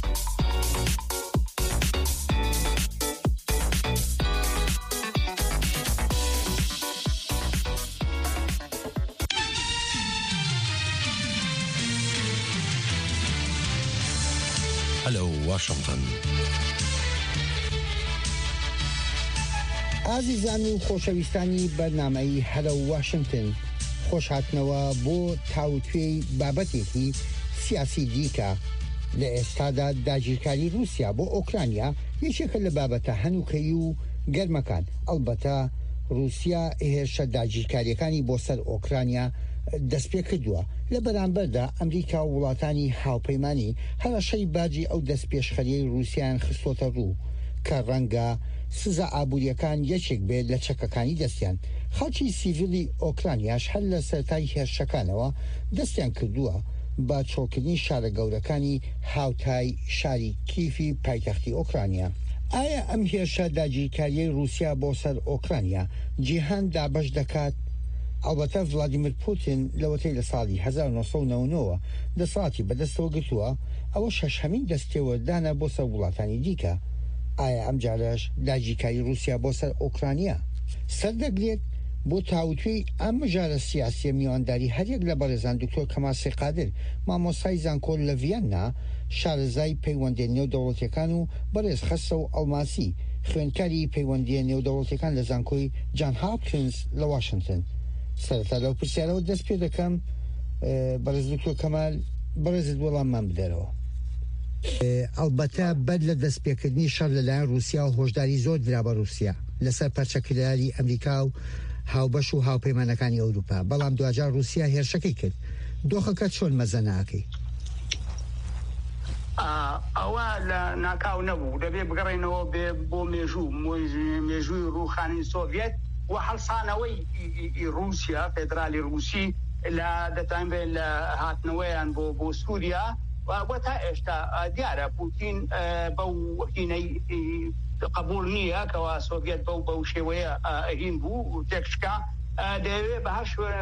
هلو واشنطن. ئازیزان و خۆشەویستانی بەرنامەی هەلو واشنگتن، خۆش هاتنەوە بۆ تاوتوێی بابەتێکی سیاسی دیکە. لە ئێستادا داگیرکاری رووسیا بۆ ئۆکرانیا یەکێکە لە بابەتە هەنووکەی و گەرمەکان. ئەلبەتە رووسیا هێرشە داگیرکاریەکانی بۆ سەر ئۆکرانیا دەست پێ کردووە. لە بەرامبەردا ئەمریکا و وڵاتانی هاوپەیمانی هەرەشەی باجی ئەو دەستپێشخەریەی رووسیان خستۆتە ڕوو کە ڕەنگە سزا ئابوووریەکان یەکێک بێت لە چەکەکانی دەستیان. خەڵکی سیڤیلی ئۆکرانیاش هەر لە سەرەتای هێرشەکانەوە دەستیان کردووە بە چۆڵکردنی شارە گەورەکانی هاوتای شاری کیفی پایتەختی ئۆکرانیا. ئایا ئەم هێرشە داگیرکاریەی رووسیا بۆ سەر ئۆکرانیا جیهان دابەش دەکات؟ ئەلبەتە ڤڵادیمیر پوتین لەوەتەی لە ساڵی 1999 دەسەڵاتی بەدەستەوە گرتووە، ئەوە شەشهەمین دەستێوەردانە بۆ سەر وڵاتانی دیکە. ئایا ئەم جارەش داگیرکاری رووسیا بۆ سەر ئۆکرانیا سەردەگرێت بۆ تاوتوێی ئەم مژارە سیاسی میوانداری هەرێک لە بەڕێزان دکتۆر کەمال سێقادر مامۆستای زانکۆ لە ڤیەننا شارەزای پەیوەندیە نێودەوڵەتیەکان و بەڕێز خەسە و ئەڵماسی خوێندکاری پەیوەندیە نێودەوڵەتیەکان لە زانکۆی جان هاپکینز لە واشنگتن. سەرەتا لەو پرسیارەوە دەست پێ دەکەم بەڕێز دکتۆر کەمال بەڕێزت وەڵاممان بدەرەوە. ئەلبەتە بەر لە دەستپێکردنی شەڕ لەلایەن رووسیا و هۆشداری زۆر درا بە رووسیا لەسەر پەرچەکرداری ئەمریکا و هاوبەش و هاوپەیمانەکانی ئەوروپا، بەڵام دوجار رووسیا هێرشەکەی کرد. دۆخەکە چۆن مەزە ناکەی؟ ئەوە لە ناکاو نەبوو، دەبێ بگەڕێنەوە بێ بۆ مێژووی ڕووخانی سۆڤێت و هەڵسانەوەی رووسیا فێدرالی رووسی لە دەتانبێت لە هاتنەوەیان بۆ سووریا و تا ئێشتا دیارە پوتین بەو هینەی قبول نییە کەوا سۆڤێت بەو شێوەیە هین بوو و تێکشکا دەوێت بە هەر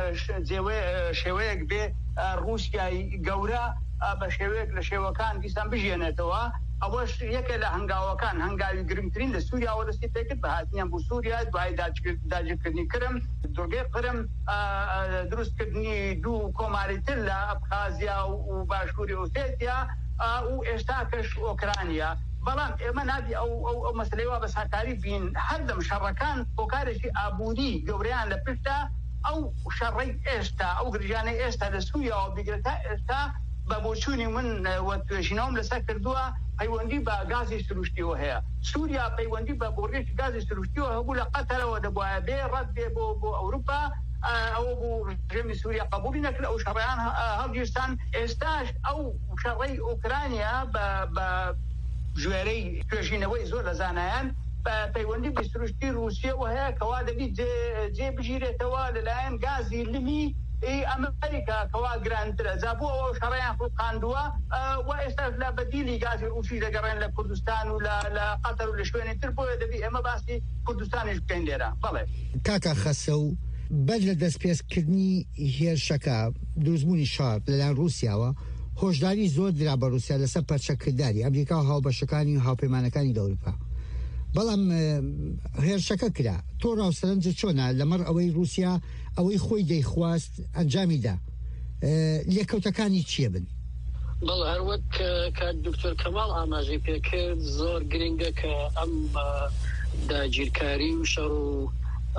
شێوەیەک بێ رووسیای گەورە بە شێوەیەک لە شێوەکان دیسان بژێنێتەوە. ئەوەش یەکێ لە هەنگاوەکان هەنگاوی گرنگترین لە سووریا وەرستی پێکرد بە هاتنیان بۆ سووریا دوای داگیرکردنی کرم دورگەی قرم دروستکردنی دوو کۆماری تر لە ئەبخازیا و باشووری ئۆسێتیا و ئێستاکەش ئۆکرانیا. بەڵام ئێمە نابی ئەو مەسلەی وا بە ساکاری بین هەردەم شەڕەکان هۆکارێکی ئابووری گەورەیان لە پشتا ئەو شەڕەی ئێستا ئەو گرژانەی ئێستا لە سووریاوە بیگرێتە ئێستا بە بۆچوونی من وەتوێژینەوەم لەسەر کردووە پەیوەندی بە گازی سروشتیەوە هەیە. سووریا پەیوەندی بە بۆڕێکی گازی سروشتیەوە هەبوو لە قەتەرەوە دەبوایە بێ ڕەت بێ بۆ ئەوروپا، ئەوە بوو ڕژێمی سووریا قبولی نەکرد، ئەو شەڕیان هەڵگیرستان. ئێستاش ئەو شەڕەی ئۆکرانیا بە ژێرەی توێژینەوەی زۆر لە زانایان پەیوەندی بە سروشتی رووسیەوە هەیە کەوا دەبی جێ بژیرێتەوە لەلایەن گازی لمی ئەمریکا کەوا گرانترە زابوو ئەوە شەڕیان قاندووە و ئێستا لە بەدیلی گازی رووسی دەگەڕێن لە کوردستان و لە قەتەر و لە شوێنی تر بۆیە دەبی ئێمە باسی کوردستانیش بکەین لێرە. بەڵێ کاکا خەسە و بەر لە دەستپێکردنی هێرشەکە دروستبوونی شار لەلایەن رووسیاوە هۆشداری زۆر درا بە رووسیا لەسەر پەرچەکرداری ئەمریکا و هاوبەشەکانی و هاوپەیمانەکانی ئەوروپا، بەڵام هێرشەکە کرا. تۆ ڕاوسەرنجە چۆنە لەمەڕ ئەوەی رووسیا ئەوەی خۆی دەیخواست ئەنجامیدا لێکەوتەکانی چیە بن؟ بەڵ هەروەک کە دکتۆر کەماڵ ئاماژەی پێکرد زۆر گرنگە کە ئەم داگیرکاری و شەڕ و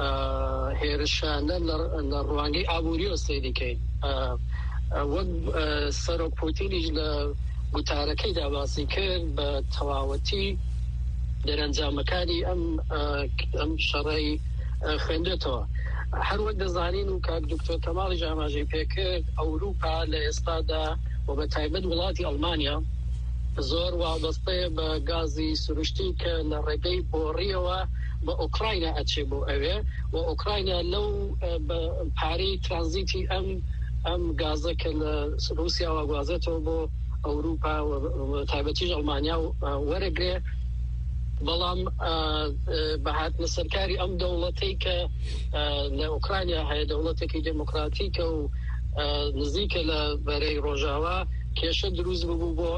هێرشانە لە ڕوانگەی ئابووری ئۆستی دیکەین. وەک سەرۆک پوتینیش لە گوتارەکەیدا باسی کرد بە تەواوەتی دەرەنجامەکانی ئەم شەڕەی خوێندێتەوە. هەروەک دەزانین و کاک دکتۆر کەماڵیش ئاماژەی پێکرد ئەوروپا لە ئێستادا و بە تایبەت وڵاتی ئەڵمانیا زۆر وابەستەیە بە گازی سروشتی کە لە ڕێگەی بۆڕیەوە بە ئۆکراینە ئەچێ بۆ ئەوێ و ئۆکراینە لەو پارەی ترانزیتی ئەم گازە کە لە رووسیا وەگوازێتەوە بۆ ئەوروپا و تایبەتیش ئەڵمانیا وەرەگرێ. بەڵام بەهاتنە سەرکاری ئەم دەوڵەتەی کە لە ئۆکرانیا هەیە دەوڵەتێکی دموکراتیکە و نزیکە لە بەرەی ڕۆژاوا کێشە دروست بوو بۆ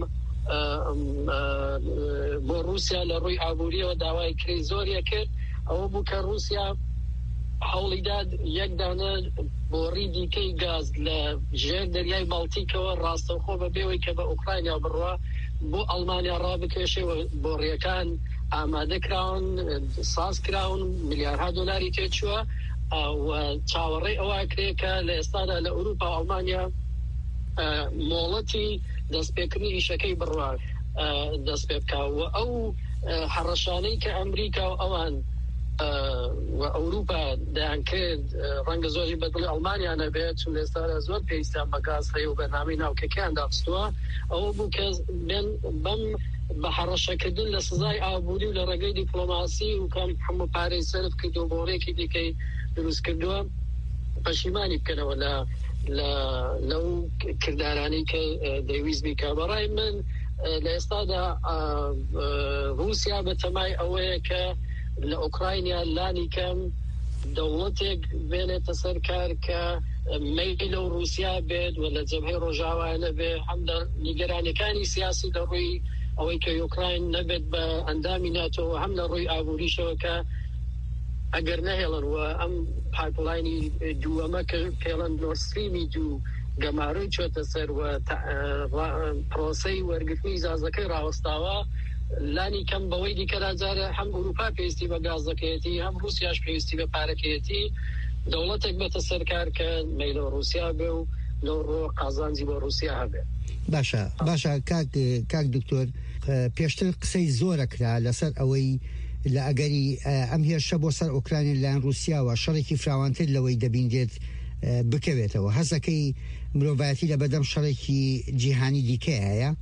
بۆ رووسیا لە ڕووی ئابووریەوە داوای کری زۆریە کرد. ئەوە بوو کە رووسیا هەوڵیداد یەک دانە بۆڕی دیکەی گاز لە ژێر دەریای باڵتیکەوە ڕاستەوخۆ بە بێەوەی کە بە ئۆکراینیا بڕوە بۆ ئەڵمانیا ڕابکێشەوە بۆڕیەکان ئامادە کراون ساز کراون ملیارها دۆلاری تێچووە و چاوەڕێی ئەوە کرێت کە لە ئێستادا لە ئەوروپا ئەڵمانیا مۆڵەتی دەستپێکردنی ئیشەکەی بڕوا دەست پێ بکاوە. ئەو هەڕەشانەی کە ئەمریکا و ئەوان و ئەوروپا دەیان کرد ڕەنگە زۆری بەدڵی ئەڵمانیا نەبێت چون ئێستادا زۆر پێویستیان بە گاز هەیە و بەرنامەی ناوکەکەیان داخستووە. ئەوە بوو کە بەم بە هەڕەشەکردن لە سزای ئابووری و لە ڕێگەی دیپلۆماسی و کەم هەموو پارەی سەرف کردو بۆ ڕێکی دیکەی دروست کردووە پەشیمانی بکەنەوە لەو کردارانی کە دەیویست بیکە. بەڕای من لە ئێستادا رووسیا بە تەمای ئەوەیە کە لە ئۆکراینیا لانی کەم دەوڵەتێک بێنێتە سەر کار کە مەیلی لەو رووسیا بێت و لە جەبهەی ڕۆژاوایانە بێ هەم لە نیگەرانەکانی سیاسی لە ڕووی ئەوەی کە یوکراین نەبێت بە ئەندامی ناتۆ هەم لە ڕووی ئابووریشەوە کە ئەگەر نەهێڵن و ئەم پایپلاینی دووەمە کە پێڵەن نۆرستریمی دوو گەماروی چۆتە سەر و پرۆسەی وەرگرتنی ئیجازەکەی ڕاوەستاوە لانی کەم بەوەی دیکەرا جارە هەم ئەوروپا پێویستی بە گازەکەیەتی هەم رووسیاش پێویستی بە پارەکەیەتی دەوڵەتێک بێتە سەرکار کە مەیلە رووسیا بێ و لەو ڕۆ قازانجی بۆ رووسیا هەبێ. باشە کاک دکتۆر پێشتر قسەی زۆرە کرا لەسەر ئەوەی لە ئەگەری ئەم هێرشە بۆ سەر ئۆکرانی لایەن رووسیاوە شەڕێکی فراوانتر لەوەی دەبیندێت بکەوێتەوە. هەزەکەی مرۆڤایەتی لە بەدەم شەڕێکی جیهانی دیکە هەیە؟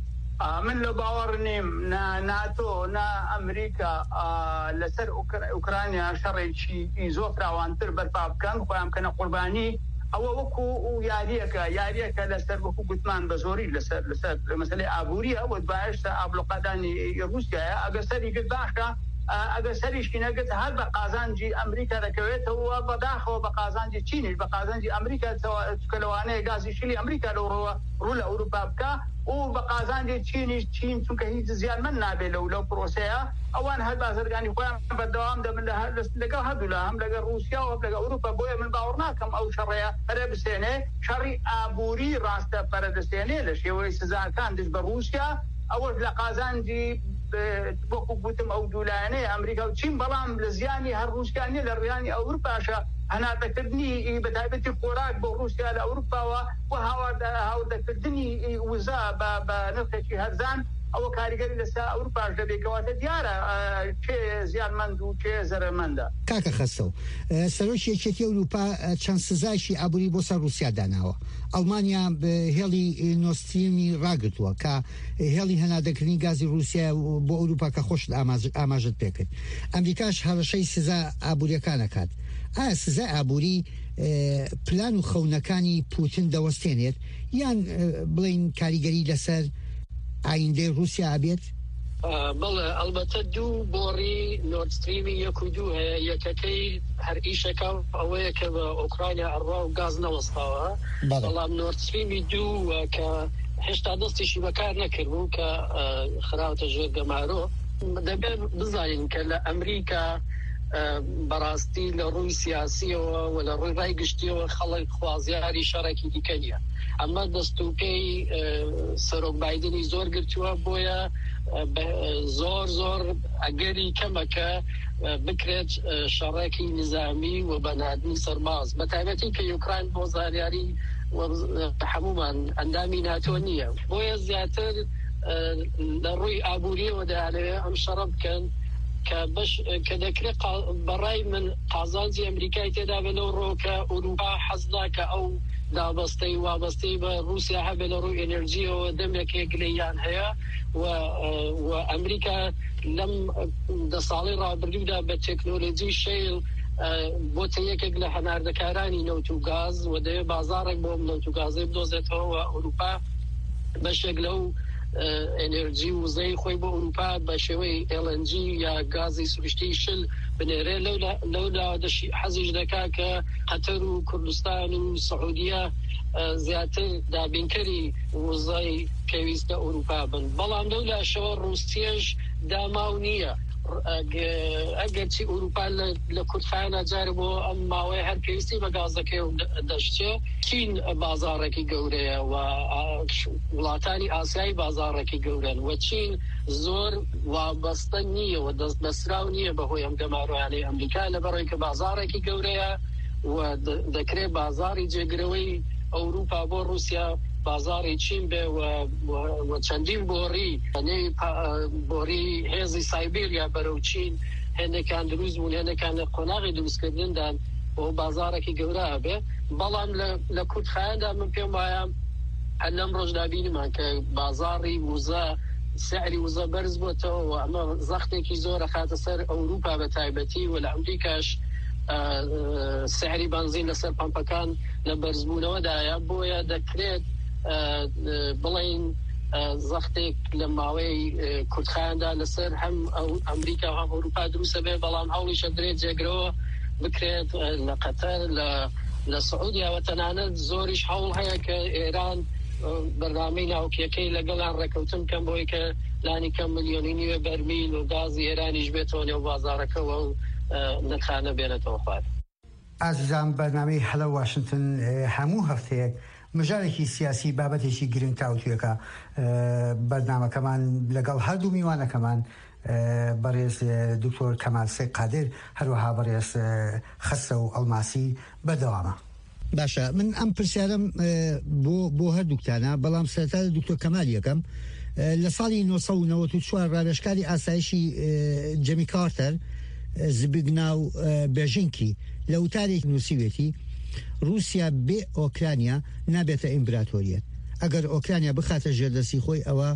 من لە باوەڕ نیم ناتۆ نا ئەمریکا لەسەر ئوکرانیا شەڕێکی زۆر فراوانتر بەرپا بکەن خۆیان بکەنە قوربانی ئەوە وەکو یاریەکە لەسەر وەکو گوتمان بە زۆری لەسەر مەسەلەی ئابووری ئەوە باشە ئابلوقەدانی رووسیایە ئەگەر سەری کرد باشە ئەگەر سەریشکی نەگرت هەر بە قازانجی ئەمریکا دەکەوێتەوە بەداخەوە بە قازانجی چینیش بە قازانجی ئەمریکا لەوانەیە گازی شلی ئەمریکا ڕوو لە ئەوروپا بکە و بە قازانجی چین چونکە هیچ زیانمەند نابێت لەو پرۆسەیە ئەوان هەر بازرگانی خۆیان بەردەوام دەبن لەگەڵ هەردوولا هەم لەگەڵ رووسیا و لەگەڵ ئەوروپا بۆیە من باوەڕ ناکەم ئەو شەڕەیە پەرە بسێنێ شەڕی ئابووری ڕاستە پەرە دەستێنێ لە شێوەی سزاکان دژ بە رووسیا ئەوە لە قازانجی وەکو گوتم ئەو دوولایەنەیە ئەمریکا و چین بەڵام لە زیانی هەر رووسیانیە لە ڕیانی ئەوروپاشە هەناتەکردنی بەتایبەتی خۆراک بۆ رووسیا لە ئەوروپاوە و هاوردەکردنی وزا بە نرخێکی هەرزان ئەوە کاریگەری لەسەر ئەوروپاش دەبێتەوەتە دیارە کێ زیانمەند و کێ زەرمەندە. کاکە خەستەو سەرۆکی یەکێتی ئەوروپا چەند سزایشی ئابووری بۆ سەر رووسیا داناوە. ئەڵمانیا هێڵی نۆستریمی ڕاگرتووە کە هێڵی هەنادەکردنی گازی رووسیا بۆ ئەوروپا کە خۆشت ئاماژت پێکرد. ئەمریکاش هەڕەشەی سزا ئابووریەکانەکات. ئایا سزای ئابووری پلان و خەونەکانی پوتین دەوەستێنێت یان بڵین کاریگەری لەسەر ئایندەی رووسیا ئابێت؟ بەڵێ ئەلبەتە دوو بۆڕی نۆردستریمی 1 و 2 هەیە. یەکەکەی هەر ئیشەکە ئەوەیە کە بە ئۆکراینیا ئەڕوا و گاز نەوەستاوە بەڵام نۆردستریمی 2 کە هێشتا دەستیشی بەکار نەکردبوو کە خراوەتە ژێر گەمارۆ دەبێت بزانین کە لە ئەمریکا بەڕاستی لە ڕووی سیاسیەوە و لە ڕووی ڕای گشتیەوە خەڵک خوازیاری شەڕێکی دیکە نیە. ئەمە دەست و پێی سەرۆک بایدنی زۆر گرتووە بۆیە زۆر ئەگەری کەمەکە بکرێت شەڕێکی نظامی و بەنادنی سەرباز بەتایبەتی کە یوکراین بۆ زانیاری هەمومان ئەندامی ناتۆ نییە. بۆیە زیاتر لە ڕووی ئابووریەوە دەیانەوێت ئەم شەڕە بکەن کە دەکرێت بەڕای من قازانجی ئەمریکای تێدا بێت لەو ڕۆکە ئەوروپا حەز ناکە ئەو دابەستەی وابەستەی بە رووسیا هەبێت لە ڕووی ئێنەرژیەوە دەمێکێک لەیان هەیە و ئەمریکا لەم 10 ساڵی ڕابردوودا بە تێکنۆلۆجی شەیل بۆتە یەکێک لە هەناردەکارانی نەوت و گاز و دەوێت بازارێک بۆ نەوت و گازەی بدۆزێتەوە و ئەوروپا بەشێک لەو ئەنرژی وزەی خۆی بۆ ئەوروپا بە شێوەی LNG یا گازی سروشتی شل بنێرێ لەولا حەزیش دەکا کە قەتەر و کوردستان و سعودیە زیاتر دابینکەری وزەی پێویستە ئەوروپا بن. بەڵام لەولا شەوە رووسیەش داماو نییە. ئەگەرچی ئەوروپا لە کوردخایەنە جارە بۆ ئەم ماوەی هەر پێویستی بە گازەکەی دەشتێ چین بازارێکی گەورەیە و وڵاتانی ئاسیایی بازارێکی گەورن و چین زۆر وابەستە نییە و دەست بەسراو نییە بەهۆی ئەم گەماڕۆیانەی ئەمریکا لەبەرەوەی کە بازارێکی گەورەیە و دەکرێت بازاری جێگرەوەی ئەوروپا بۆ رووسیا بازاری چین بێ و چەندین بۆڕی هێزی سایبێریا بەرەو چین هێندێکان دروست بوون هێندێکان لە قۆناغی دروستکردندان بۆ بازارێکی گەورە بێ. بەڵام لە کوردخایەندا من پێم وایە لەم ڕۆژدا بینمان کە بازاری وزە سعری وزە بەرز بۆتەوە و ئەمە زەختێکی زۆرە خاتە سەر ئەوروپا بە تایبەتی و لە ئەمریکاش سعری بنزین لەسەر پەمپەکان لە بەرزبوونەوەدایە بۆیە دەکرێت بڵین زەختێک لە ماوەی کوردخایەندا لەسەر هەم ئەمریکا و هەم ئەوروپا دروستە بێ بەڵام هەوڵی شەدرێت جێگرەوە بکرێت لە قەتەر لە سعودیاوە تەنانەت زۆریش هەوڵ هەیە کە ئێران بەرنامەی ناوکیەکەی لەگەڵان ڕێکەوتن کەم بۆی کە لانی کەم ملیۆنی نیوە بەرمیل و گازی ئێرانیش بێتەوە نێو بازارەکەەوە و نرخانە بێنێتەوە خوارد. ئازیزان بەرنامەی هەڵە واشنگتن هەموو هەفتەیەک مژارێکی سیاسی بابەتێکی گرنگ تاوتویەکە بەرنامەکەمان لەگەڵ هەردوو میوانەکەمان بەڕێز دکتۆر کەمال سێ قادر هەروەها بەڕێز خەسە و ئەڵماسی بەدەوامە. باشە من ئەم پرسیارم بۆ هەردووکتانە بەڵام سەرەتا دکتۆر کەمال یەکەم لە ساڵی 1994 ڕادەشکاری ئاسایشی جەمی کارتەر زبگناو بێژینکی لە وتارێک نووسیوێتی رووسیا بێ ئۆکرانیا نابێتە ئیمپراتۆریەت ئەگەر ئۆکرانیا بخاتە ژێردەستی خۆی ئەوە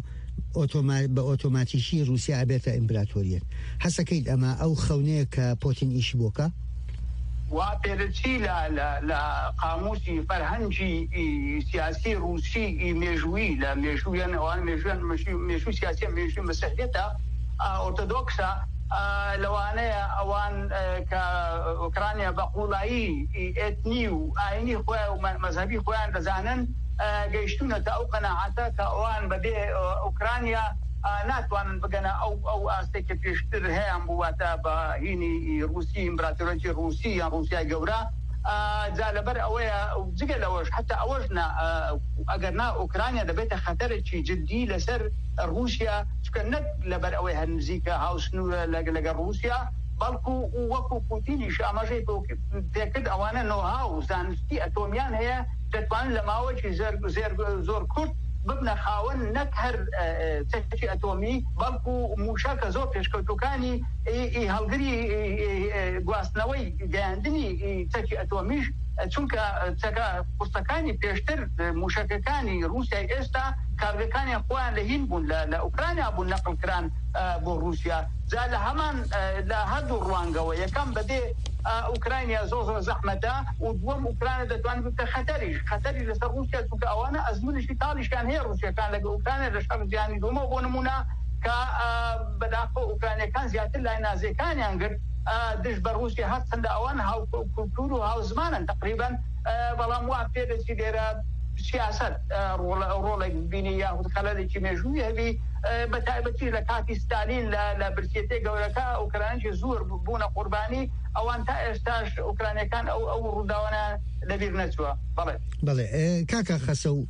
بە ئۆتۆماتیشی رووسیا ئەبێتە ئیمپراتۆریەت هەسەکەیت ئەمە ئەو خەونەیە کە پۆتین ئیشی بۆکە وا پێرچی لە قاموسی فەرهەنگی سیاسی رووسی مێژووی لە مێژوویان ئەوان مێژووی سیاسی مێژووی مەسیحیەتە ئۆرتۆدۆکسە لەوانەیە ئەوان کە ئۆکرانیا بە قوڵایی ئێتنی و ئاینی خۆیان و مەذهبی خۆیان دەزانن گەیشتونەتە ئەو قەناعەتە کە ئەوان بەبێ ئۆکرانیا ناتوانن بگەنە ئەو ئاستێککە پێشتر هەیەیان بواتە بە هینی رووسی ئیمپراتۆریەتی رووسی یان رووسیا گەورە جا لەبەر ئەوەیە جگە لەوەش حتا ئەوەش ئەگەر نا ئۆکرانیا دەبێتە خەتەرێکی جدی لەسەر رووسیا چکە نەک لەبەر ئەوەی هەنزیکە هاوسنوورە لەگەڵ رووسیا بەڵکو وەکو پوتینیش ئاماژەی پێکرد ئەوانە نۆها و زانستی ئەتۆمیان هەیە دەتوانن لە ماوەیەکی زۆر کورت ببنە خاوەن نەک هەر چەکی ئەتۆمی بەڵکو موشەکە زۆر پێشکەوتوەکانی هەڵگری گواستنەوەی گەیاندنی چەکی ئەتۆمیش چونکە چەکە قورسەکانی پێشتر موشەکەکانی رووسیای ئێستا کارگەکانیان خۆیان لە هین بوون لە ئوکرانیا بوون نەقڵکران بۆ رووسیا جا لە هەمان لە هەردوو ڕوانگەوە یەکەم بەدێ ئوکرانیا زۆر زەحمەتە و دووەم ئوکرانیا دەتوانێت بکە خەتەری لەسەر رووسیا چونکە ئەوانە ئەزمونشی تاڵیشیان هەیە رووسیەکان لەگە ئوکرانیا لە شەڕ جیهانی دووەمەوە بۆ نمونە کە بەداخۆ ئوکرانیەکان زیاتر لای نازیەکانیان گرت دش بە رووسیا هەر چەندە ئەوان هاوکولتور و هاوزمانن تقریبا بەڵام وا پێدەچی لێرە سیاست ڕۆڵێک بینی یاخود خەلەلێکی مێژووی هەبی بە تایبەتی لە کاتی ستالین لە برسێتەی گەورەکە ئوکرانیی زۆر بوونە قوربانی ئەوان تا ئێستاش ئوکرانیەکان ئەو ڕووداوانە لەبیر نەچووە. بەڵێ کاکە خەسە و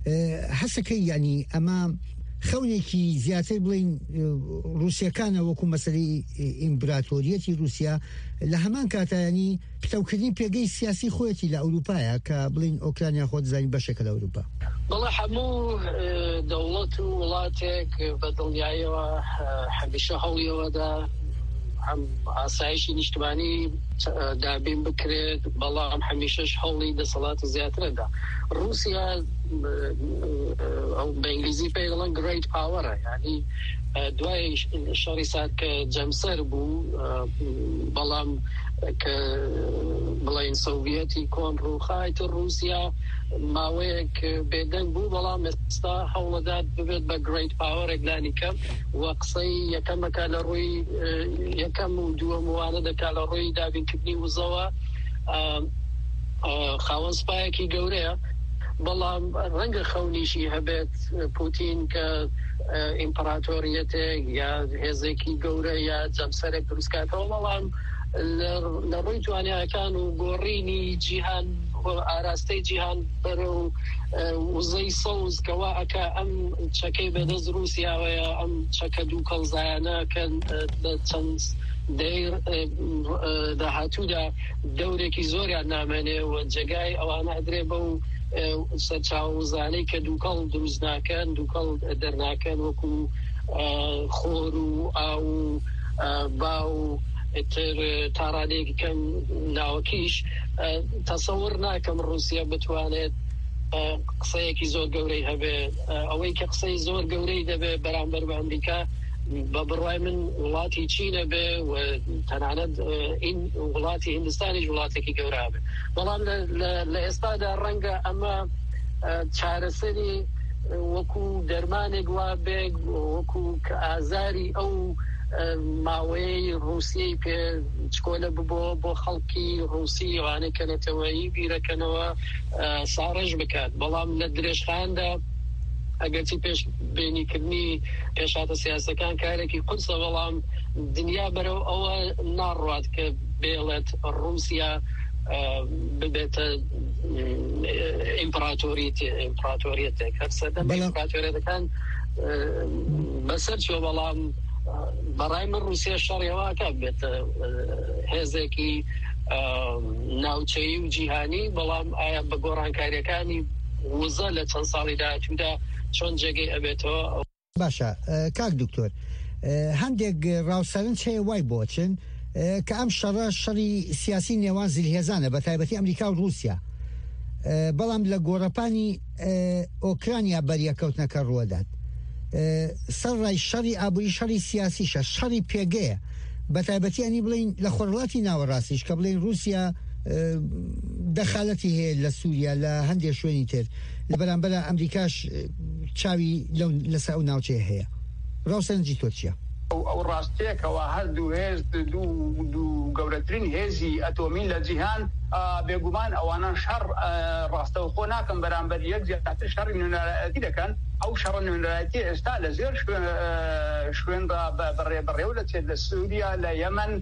هەسەکەی ینی ئەمە خەونێکی زیاتر بڵین رووسیەکانە وەکو مەسەلەی ئیمپراتۆریەتی رووسیا لە هەمان کاتایانی پتەوکردنی پێگەی سیاسی خۆیەتی لە ئەوروپایە کە بڵین ئۆکرانیا خۆ دەزانین بەشێکە لە ئەوروپا. بەڵێ هەموو دەوڵەت و وڵاتێک بە دڵنیاییەوە هەمیشە هەوڵیەوەدا هەم ئاسایشی نیشتمانی دابین بکرێت بەڵام هەمیشەش هەوڵی دەسەڵاتی زیاترەدا. رووسیا ئەو بە ئینگلیزی پێی دەڵێن گریت پاوەرە یعنی دوای شەڕی سارد کە جەمسەر بوو بەڵام کە بڵین سۆڤیەتی کۆن ڕووخایتە رووسیا ماوەیەک بێدەنگ بوو بەڵام ئێستا هەوڵەدات ببێت بە گریت پاوەرێک لانی کەم و قسەی یەکەمەکە لە ڕووی یەکەم و دووەم وانە دەکات لە ڕووی دابینکردنی وزەوە خاوەن سوپایەکی گەورەیە بەڵام ڕەنگە خەونیشی هەبێت پوتین کە ئیمپراتۆریەتێک یا هێزێکی گەورە یا جەمسەرێک دروستکاتەوە بەڵام لە ڕووی توانایەکان و گۆڕینی جیهان ئاراستەی جیهان بەرە و وزەی سەوز کەوا ئەکا ئەم چەکەی بەدەست رووسیاوەیە ئەم چەکە دوو کەڵزایانە کە چەند دەیر داهاتوودا دەورێکی زۆریان نامێنێ و جێگای ئەوانە ئەدرێ بە و سەرچاوزانەی کە دووکەڵ دروست ناکەن دووکەڵ دەرناکەن وەکو خۆر و ئاو و با و تر تاڕانێکی کەم ناوەکیش تەسەور ناکەم رووسیا بتوانێت قسەیەکی زۆر گەورەی هەبێ ئەوەی کە قسەی زۆر گەورەی دەبێ بەرامبەر بە ئەمریکا بە بڕوای من وڵاتی چینە بێ و تەنانەت این وڵاتی هندستانیش وڵاتێکی گەورە بێ بەڵام لە ئێستادا ڕەنگە ئەمە چارەسەری وەکو دەرمانێک وا بێ وەکو کە ئازاری ئەو ماوەی رووسیای پێ چکۆلە ببۆ بۆ خەڵکی رووسی وانە کەنەتەوەیی بیرەکەنەوە ساڕژ بکات بەڵام لە درێژخاندا ئەگەرچی پێش بینیکردنی پێشاتە سیاسەکان کارێکی قورسە بەڵام دنیا بەرەو ئەوە ناڕوات کە بێڵێت رووسیا ببێتە ئیمپراتۆریەتێک هەرسەردەم ئیمپراتۆریەتەکان بەسەر چوە بەڵام بەڕای من رووسیا شەڕێواکە بێتە هێزێکی ناوچەیی و جیهانی بەڵام ئایا بە گۆڕانکاریەکانی وزە لە چەند ساڵی داهاتوودا چۆن جێگەی ئەبێتەوە. باشە کاک دکتۆر هەندێک ڕاوسەرن چێ وای بۆچن کە ئەم شەڕی سیاسی نێوان زیلهێزانە بە تایبەتی ئەمریکا و رووسیا بەڵام لە گۆڕەپانی ئۆکرانیا بەریەکەوتنەکە ڕوەدات سەرڕای شەڕی ئابووری شەڕی سیاسیشە شەڕی پێگەیە بە تایبەتی ئەنی بڵین لە خۆرڵاتی ناوەڕاستیش کە بڵین رووسیا دەخالەتی هەیە لە سووریا لە هەندێک شوێنی تر لە بەرامبەر ئەمریکاش چاوی لەسەر ئەو ناوچەیە هەیە ڕاوسەرنجی تۆ چییە؟ ئەو ڕاستەیەکەوە هەردوو هێز دوو گەورەترین هێزی ئەتۆمین لە جیهان بێگومان ئەوانە شەڕ ڕاستەوخۆ ناکەن بەرامبەر یەک زیاتر شەڕی نوێنەرایەتی دەکەن ئەو شەڕە نوێنەرایەتی ئێستا لە زێر شوێندا بەڕێوە دەچێت لە سووریا لە یەمەن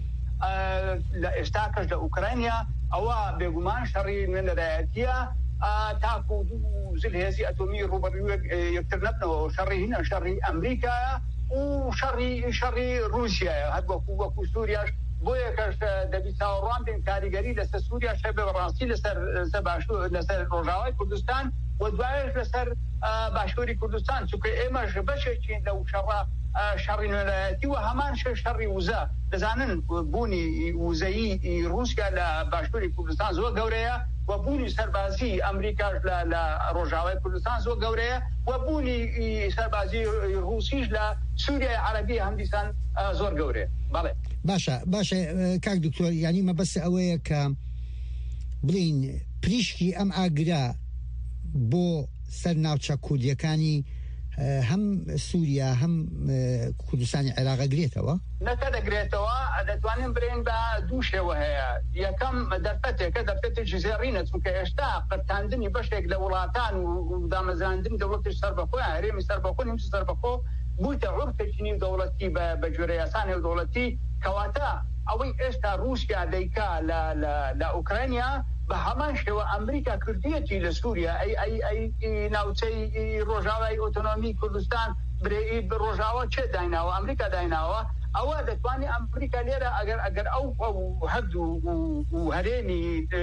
لە ئێستاکەش لە ئوکرانیا ئەوە بێگومان شەڕی نوێنەرایەتیە تاکو و دوو زلهێزی ئەتۆمی ڕوبەڕووی یەکتر نەبنەوە شەڕی هینە شەڕی ئەمریکایە و شەڕی رووسیایە هەر وەکو سووریاش بۆ یەکەش دەبی چاوەڕوان بین کاریگەری لەسەر سووریا شەبێ بەڕاستی لەسەر ڕۆژاوای کوردستان و دوایش لەسەر باشووری کوردستان چونکە ئێمەش بەشێکین لەو شەڕی نوێنەرایەتی و هەمان شەڕی وزە دەزانن بوونی وزەیی رووسیا لە باشووری کوردستان زۆر گەورەیە و بوونی سەربازی ئەمریکاش لە ڕۆژاوای کوردستان زۆر گەورەیە و بوونی سەربازی رووسیش لە سووریای عەرەبی هەمدیسان زۆر گەورەیە. بەڵێ باشە کاک دکتۆر یعنی مەبەست ئەوەیە کە بڵین پریشکی ئەم ئاگرا بۆ سەر ناوچە کوردیەکانی هەم سووریا هەم کوردستانی عێراق ئەگرێتەوە نەکە دەگرێتەوە دەتوانین برێن بە دوو شێوە هەیە یەکەم دەرفەتێکی زێڕینە چونکە ئێشتا قەتاندنی بەشێک لە وڵاتان و دامەزراندنی دەوڵەتی سەربەخۆ هەرێمی سەربەخۆ نیمچە سەربەخۆ بوویتە عورفێکی نێو دەوڵەتی بە جۆرە یاسانی و دەوڵەتی کەواتە ئەوەی ئێستا رووسیا دەیکا لە ئوکرانیا بە هەمان شێوە ئەمریکا کردیەتی لە سووریا ئەی ناوچەی ڕۆژاوای ئۆتۆنۆمی کوردستان برێئی ڕۆژاوا چێ دایناوە ئەمریکا دایناوە ئەوە دەتوانێت ئەمریکا لێرە ئەگەر ئەو هەردوو و هەرێمی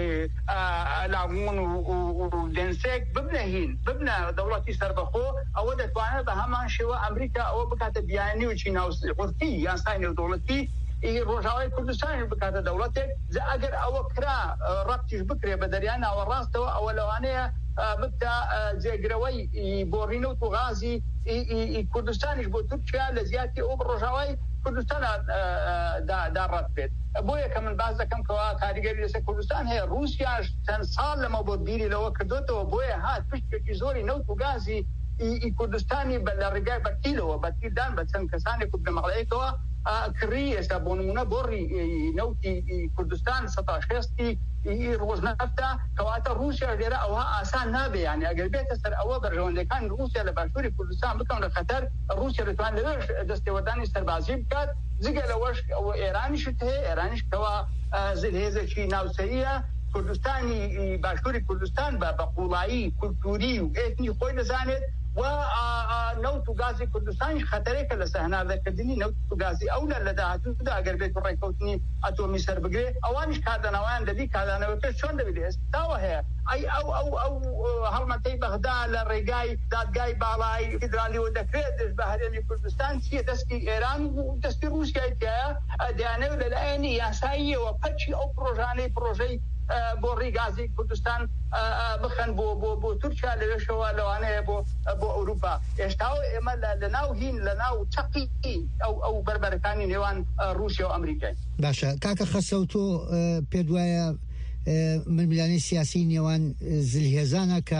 لاغون و دێنسێک ببنە دەوڵەتی سەربەخۆ ئەوە دەتوانێت بە هەمان شێوە ئەمریکا ئەوە بکاتە بیانی وچی ناوسقورتی یان ساینی دەوڵەتی ڕۆژاوای کوردستانی بکاتە دەوڵەتێک ئەگەر ئەوە کرا ڕەبتیش بکرێ بە دەریای ناوەڕاستەوە ئەوە لەوانەیە بتە جێگرەوەی بۆڕینەوت و غازی کوردستانیش بۆ تورکیا لە زیاتی ئەو ڕۆژاوای کوردستان داڕەت بێت بۆ یەکە من باز دەکەم کەوا کاریگەری لەسەر کوردستان هەیە رووسیاش چەند ساڵ لەمە بۆ بیری لەوە کردوتەوە بۆیە هات پشتێکی زۆری نەوت و گازی کوردستانی لە ڕێگای بەتیلدان بە چەند کەسانێک و بنەمەڵەیەکەوە کڕی ئێستا بۆ نمونە بۆڕی نەوتی کوردستان 16 ڕۆژنەفتا کەواتە رووسیا لێرە ئەوها ئاسان نابێ یانی ئەگەر بێتە سەر ئەوە بەرژەوەندەکان رووسیا لە باشووری کوردستان بکەون لە خەتەر رووسیا دەتوان لەوێش دەستێوەردانی سەربازی بکات جگە لەوەش ئەوە ئێرانیشت هەیە ئێرانیش کەوا زلهێزێکی ناوچەییە کوردستانی باشووری کوردستان بە قوڵایی کولتوری و ئێتنی خۆی دەزانێت و نەوت و گازی کوردستانیش خەتەرێکە لە سەهناردەکردنی نەوت و گازی ئەو لە داهاتوودا ئەگەر بێت ڕێکەوتنی ئەتۆمی سەر بگرێ ئەوانیش کاردانەوەیان دەبی کاردانەوەکە چۆن دەبێت ئێستاوە هەیە ئەو هەڵمەتەی بەغدا لە ڕێگای دادگای باڵای فیدرالیەوە دەکرێت بە هەرێمی کوردستان چیە دەستی ئێران و دەستی رووسیایەتیایە دەیانەوێت لەلایەنی یاساییەوە پەچی ئەو پرۆژەی بۆ ڕێگازی کوردستان بخەن بۆ تورکیا لەوێشەوە لەوانەیە بۆ ئەوروپا ئێستاوە ئێمە لە ناو هین لە ناو چەقی ئەو بەربەرەکانی نێوان رووسیا و ئەمریکای. باشە کاکە خەسەوتۆ پێ دوایە ململانەی سیاسی نێوان زلهێزانە کە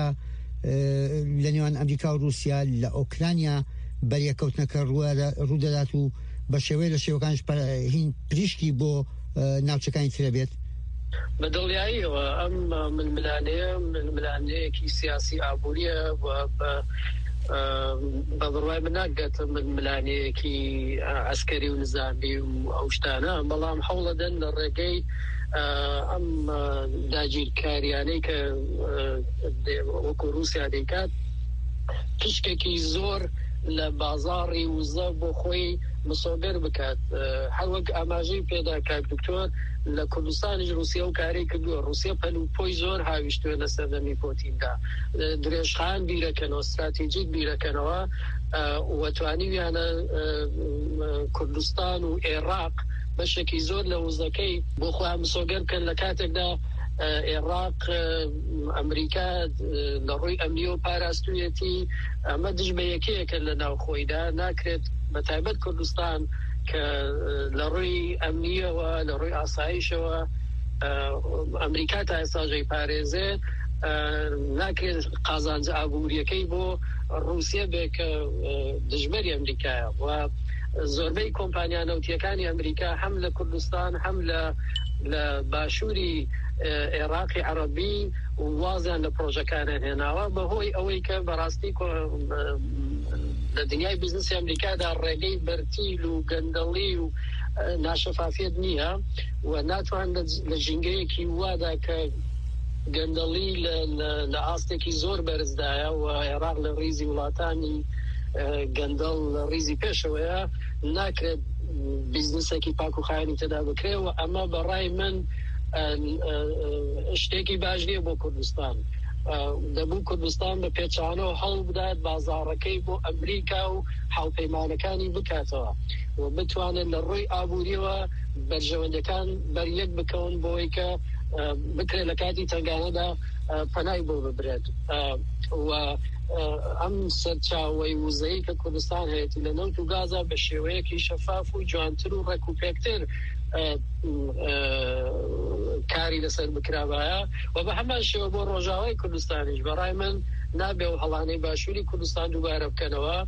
لە نێوان ئەمریکا و رووسیا لە ئۆکرانیا بەریەکەوتنەکە ڕوودەدات و بە شێوەیە لە شێوەکانش هین پریشکی بۆ ناوچەکانی ترە بێت بەدڵیاییەوە ئەم ململانەیەکی سیاسی ئابووریە بە بەڕوای مناگەت من ملانەیەکی عسکەری و نظامی و ئەو شتانە بەڵام هەوڵەدەن لە ڕێگەی ئەم داگیرکاریانەی کە وەکو رووسیا دەیکات پشکێکی زۆر لە بازاڕی وزە بۆ خۆی مسۆگەر بکات. هەروەک ئاماژەی پێدا کاک دکتۆر لە کوردستانیش رووسیا و کاری کردووە. رووسیا پەلوپۆی زۆر هاویشتوێ لە سەردەمی پۆتیندا، درێژخان بیرەکەنەوە، استراتیجیک بیرەکەنەوە وەتوانیویانە کوردستان و عێراق بەشێکی زۆر لە وزەکەی بۆ خۆیان مسۆگەر بکەن لە کاتێکدا عێراق ئەمریکا لە ڕووی ئەمنیە و پاراستویەتی ئەمە دژ بە یەکەیەکە لە ناوخۆیدا ناکرێت بە تایبەت کوردستان کە لە ڕووی ئەمنیەوە لە ڕووی ئاسایشەوە ئەمریکا تا ئێستاژەی پارێزێ ناکرێت قازانجە ئابوووریەکەی بۆ رووسیا بێ کە دژبەری ئەمریکایە و زۆربەی کۆمپانیا نەوتیەکانی ئەمریکا هەم لە کوردستان هەم لە باشووری عێراقی عەرەبی وازیان لە پرۆژەکانیان هێناوە بەهۆی ئەوەی کە بەڕاستی لە دنیای بیزنسی ئەمریکادا ڕێگەی بەرتیل و گەندەڵی و ناشەفافیت نییە و ناتوان لە ژینگەیەکی وادا کە گەندەڵی لە ئاستێکی زۆر بەرزدایە و عێراق لە ڕیزی وڵاتانی گەندەڵ لە ڕیزی پێشەوەیە ناکرێت بیزنسێکی پاک و خایانی تێدا بکرێت و ئەمە بەڕای من شتێکی باش نییە بۆ کوردستان. دەبوو کوردستان بە پێچانەوە هەڵ بدات بازاڕەکەی بۆ ئەمریکا و هاوپەیمانەکانی بکاتەوە و بتوانن لە ڕووی ئابووریەوە بەرژەوەندەکان بەریەک بکەون بۆی کە بکرێت لە کاتی تەنگانەدا پەنای بۆ ببرێت و ئەم سەرچاوەی وزەی کە کوردستان هەیەی لە نەوت و گازە بە شێوەیەکی شەفاف و جوانتر و ڕێک و پێکتر کاری لەسەر بکرابایە و بە هەمان شێوە بۆ ڕۆژاوای کوردستانیش بەڕای من نابێ و هەڵانەی باشووری کوردستان دووبارە بکەنەوە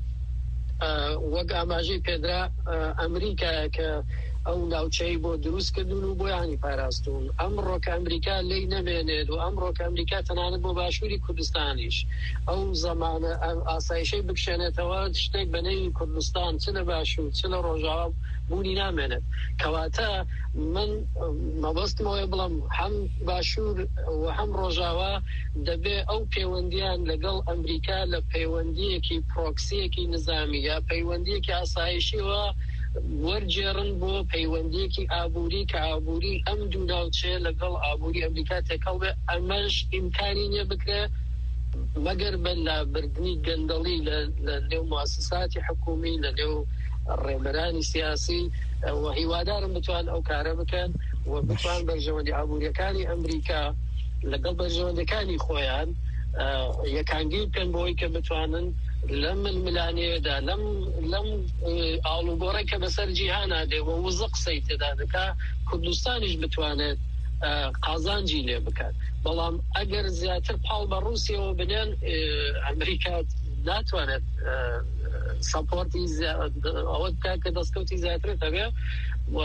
وەک ئاماژەی پێدرا ئەمریکایە کە ئەو ناوچەی بۆ دروست کردون و بۆیانی پاراستون. ئەمڕۆ کە ئەمریکا لی نەمێنێت و ئەمڕۆ کە ئەمریکا تەنانەت بۆ باشووری کوردستانیش ئەو زەمانە ئاسایشەی بکشێنێتەوە شتێک بەنەوی کوردستان چ لە باشوور چ لە ڕۆژاوا بوونی نامێنێت. کەواتە من مەبەستمەوەی بڵم هەم باشوور و هەم ڕۆژاوا دەبێ ئەو پەیوەندیان لەگەڵ ئەمریکا لە پەیوەندیەکی پرۆکسیەکی نظامی یا پەیوەندیەکی ئاسایشیەوە وەرجێڕن بۆ پەیوەندیەکی ئابووری کە ئابووری ئەم دوو ناوچێ لەگەڵ ئابووری ئەمریکا تێکەڵ بێ. ئەمەش ئیمکانی نییە بکرێ مەگەر بە لابردنی گەندەڵی لە نێو مواسساتی حکومی لە نێو ڕێبەرانی سیاسی و هیوادارم بتوان ئەو کارە بکەن و بتوان بەرژەوەندی ئابووریەکانی ئەمریکا لەگەڵ بەرژەوەندەکانی خۆیان یەکانگیر بکەن بۆی کە بتوانن لەم ململانەیەدا لەم ئاڵوگۆڕی کە بەسەر جیهانا دێ و وزە قسەی تێدا دەکا کوردستانیش بتوانێت قازانجی لێ بکات. بەڵام ئەگەر زیاتر پاڵ بە رووسیەوە بنێن ئەمریکا ناتوانێت ساپۆرتی ئەوە بکات کە دەستکەوتی زیاترێت هەبێ و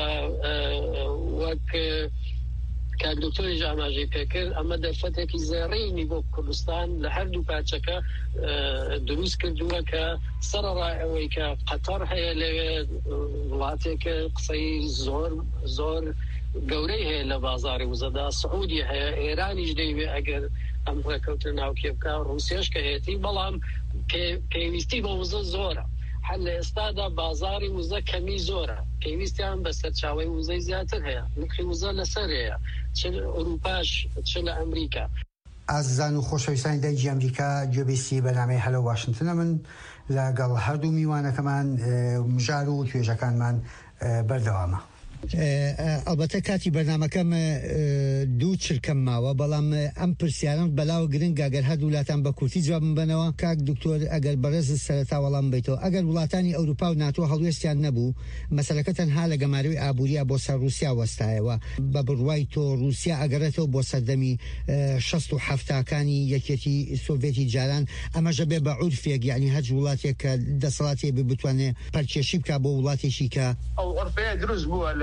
وەک کاک دکتۆریش ئاماژەی پێکرد ئەمە دەرفەتێکی زێڕینی بۆ کوردستان لە هەردوو پارچەکە دروست کردووە کە سەرەڕای ئەوەی کە قەتەر هەیە لەوێ وڵاتێکە قسەی زۆر گەورەی هەیە لە بازاری وزەدا، سعودی هەیە، ئێرانیش دەیوێ ئەگەر ئەم ڕێکەوتن ناوکێ بکە، رووسیاش کە هەیەی، بەڵام پێویستی بە وزە زۆرە. هەر لە ئێستادا بازاری وزە کەمی زۆرە، پێویستیان بە سەرچاوی وزەی زیاتر هەیە، نرخی وزە لەسەر هەیە چ لە ئەوروپاش چ لە ئەمریکا. ئازیزان و خۆشەویستانی دایکی ئەمریکا گوێبیستی بەنامەی هەلۆ واشنگتنە من لەگەڵ هەردوو میوانەکەمان مژار و توێژەکانمان بەردەوامە. ئەلبەتە کاتی بەرنامەکەم دوو چرکەم ماوە، بەڵام ئەم پرسیارم بەلاوە گرنگە ئەگەر هەردوو وڵاتان بە کورتی جوابم بنەوە. کاک دکتۆر ئەگەر بەڕێز سەرەتا وەڵام بیتەوە، ئەگەر وڵاتانی ئەوروپا و ناتۆ هەڵوێستیان نەبوو مەسەلەکە تەنها لە گەماروی ئابووریە بۆ سەر رووسیا وەستایەوە، بە بڕوای تۆ رووسیا ئەگەڕێتەوە بۆ سەردەمی 67ەکانی یەکێتی سۆڤێتی جاران، ئەمەژە بێ بە عورفێک، یعنی هەج وڵاتێک کە دەسەڵاتی بتوانێت پەرکێشی بکە بۆ وڵاتێکی کە ئەو عورفەیە دروست بووە لە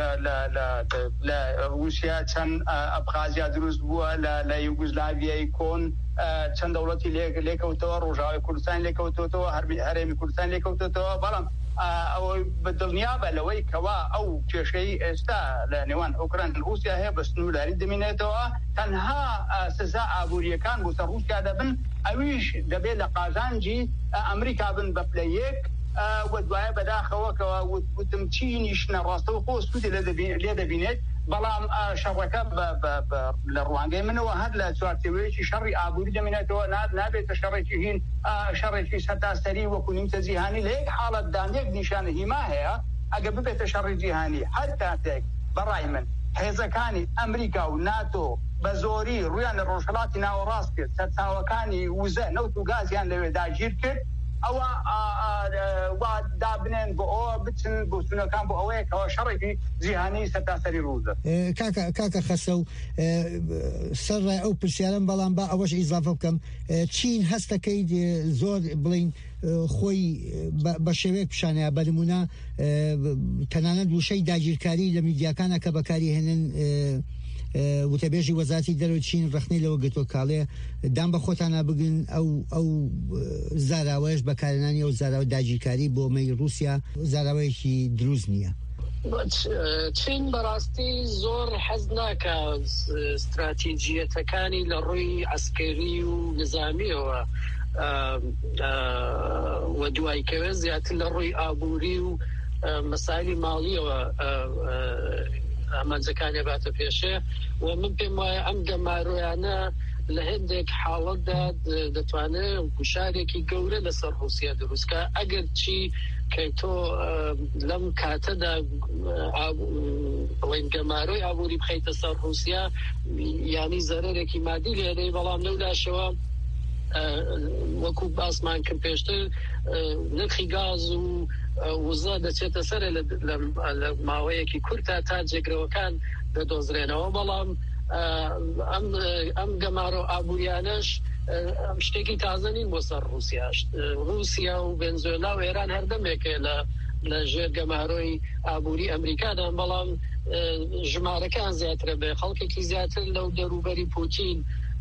لە رووسیا چەند ئەبخازیا دروست بووە لە یوگۆسلاڤیای کۆن چەند دەوڵەتی لێکەوتەوە ڕۆژاوای کوردستان لێکەوتەوە هەرێمی کوردستان لێکەوتەوە بەڵام ئەوەی بەدڵنیابە لەوەی کەوا ئەو کێشەی ئێستا لە نێوان ئۆکران رووسیا هەیە بە سنوورداری دەمێنێتەوە تەنها سزا ئابوووریەکان بۆ سەر رووسیا دەبن ئەویش دەبێت لە قازانجی ئەمریکا بن بە پلەیەک و دوایە بەداخەوەکەوە وتم چینیش نەڕاستەوە خۆ سوودی لێ دەبینێت بەڵام شەڕەکە لە ڕوانگەی منەوە هەر لە چوارچێوەیەکی شەڕی ئابووری دەمێنێتەوە نابێتە شەڕێکی هین شەڕێکی سەرتاسەری وەکو نیمتە جیهانی لە یەک حاڵەتدا یەک نیشانە هیما هەیە ئەگە ببێتە شەڕی جیهانی هەر کاتێک بەڕای من هێزەکانی ئەمریکا و ناتۆ بە زۆری ڕویان لە ڕۆژهەڵاتی ناوەڕاست کرد سەرچاوەکانی وزە نەوت و گازیان لەوێ داگیر کرد ئەوە وا دابنێن بۆ ئەوە بچن بۆ سونەکان بۆ ئەوەیە کەەوە شەڕێکی جیهانی سەرتاسەری ڕوودە. کاکە خەسە و سەرڕای ئەو پرسیارم بەڵام با ئەوەش ئیزافە بکەم چین هەستەکەی زۆر بڵین خۆی بە شێوەیەک پیشانەیە بەرمونە تەنانەت وشەی داگیرکاری لە میدیاکانە کە بەکاری هێنن وتەبێژی وەزارەتی دەرەوەی چین ڕخنەی لەوە گرتووە کاڵێ دام بە خۆتانە بگن ئەو زاراوەیەش بەکارهێنانی ئەو زاراوە داگیرکاری بۆ مەی رووسیا زاراوەیەکی دروست نییە. چین بەڕاستی زۆر حەز ناکە استراتیجیەتەکانی لە ڕووی عسکەری و نظامیەوە و دوایکەوە زیاتر لە ڕووی ئابووری و مەسایلی ماڵیەوە ئامانجەکانی باتە پێشێ و من پێم وایە ئەم گەماڕۆیانە لە هەندێک حاڵەتدا دەتوانێت گوشارێکی گەورە لەسەر رووسیا دروستکە ئەگەر چی کە تۆ لەم کاتەدا بڵین گەماڕۆی ئابووری بخەیتە سەر رووسیا یانی زەرەرێکی مادی لێدەی بەڵام لەولاشەوە وەکو باسمان کرد پێشتر نرخی گاز و وزە دەچێتە سەر لە ماوەیەکی کورتە تا جێگرەوەکان دەدۆزرێنەوە بەڵام ئەم گەمارۆ ئابووریانەش شتێکی تازە نین بۆ سەر رووسیا و ڤێنزوێلا و ئێران هەردەمێکە لە ژێر گەمارۆی ئابووری ئەمریکادان بەڵام ژمارەکان زیاترە بێ خەڵکێکی زیاتر لەو دەروبەری پوتین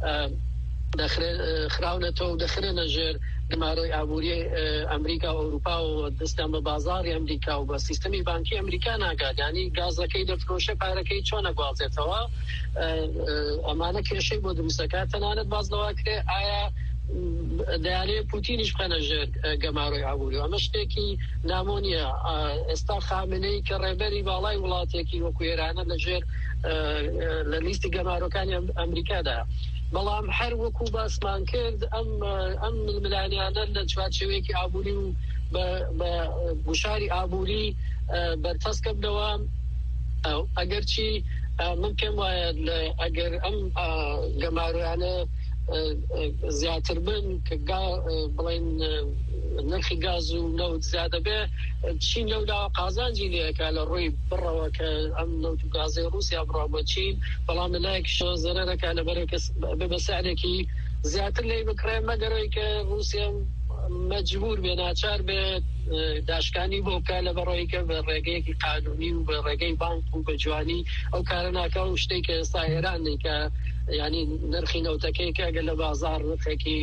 خراونەتەوە و دەخرێنە ژێر گەمارۆی ئابووری ئەمریکا و ئەوروپا و دەستیان بە بازاری ئەمریکا و بە سیستەمی بانکی ئەمریکا ناگات ینی گازەکەی دەفرۆشە پارەکەی چۆن نەگوازێتەوە ئەمانە کێشەی بۆ دروستەکە تەنانەت باز لەوا کرێ ئایا دەیانێت پوتینیش بخەنە ژێر گەماڕۆی ئابووری و ئەمە شتێکی نامۆنیە ئێستا خامنەی کە ڕێبەری باڵای وڵاتێکی وەکو ئێرانە لە ژێر لە لیستی گەمارۆکانی ئەمریکادا بەڵام هەر وەکو باسمان کرد ئەم ململانیانە لە چوارچێوەیەکی ئابووری و بە گوشاری ئابووری بەرتەسکە بنەوە ئەگەر چی من پێم وایە ئەگەر ئەم گەماڕۆیانە زیاتر بن کە بڵێن نرخی گاز و نەوت زیادە بێ چین لەولا قازانجی لەکە لە ڕووی بڕەوە کە ئەم نەوت و گازی رووسیا بڕا بە چین بەڵام لەلایەکیشەوە زەرەرەکە لەبەرەوە بە سعرێکی زیاتر لێ بکڕێ مەگەرەوەی کە رووسیا مەجبور بێ ناچار بێ داشکانی بۆ بکە لە بەڕۆی کە بە ڕێگەیەکی قانونی و بە ڕێگەی بانک و بە جوانی ئەو کارە ناکە و شتێک کە ئێستا ئێرانی کە ینی نرخی نەوتەکەی کە ئەگەر لە بازار نرخێکی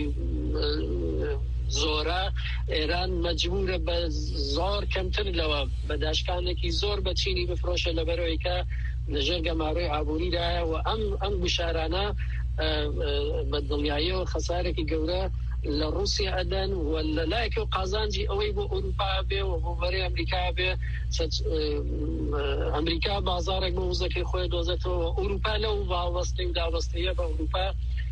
زۆرە ئێران مەجبورە بە زۆر کەمتر لەوە بە داشکانێکی زۆر بە چینی بفرۆشە لە بەرەوەی کە لە ژێر گەماڕۆی ئابووریدایە و ئەم بشارانە بە دڵنیاییەوە خەسارێکی گەورە لە رووسیا ئەدەن و لە لایەکی و قازانجی ئەوەی بۆ ئەوروپا بێ و بۆ بەرەی ئەمریکا بێ ئەمریکا بازارێک بۆ وزەکەی خۆی دۆزێتەوە ئەوروپا لەو واوەستەی و داوەستەیە بە ئەوروپا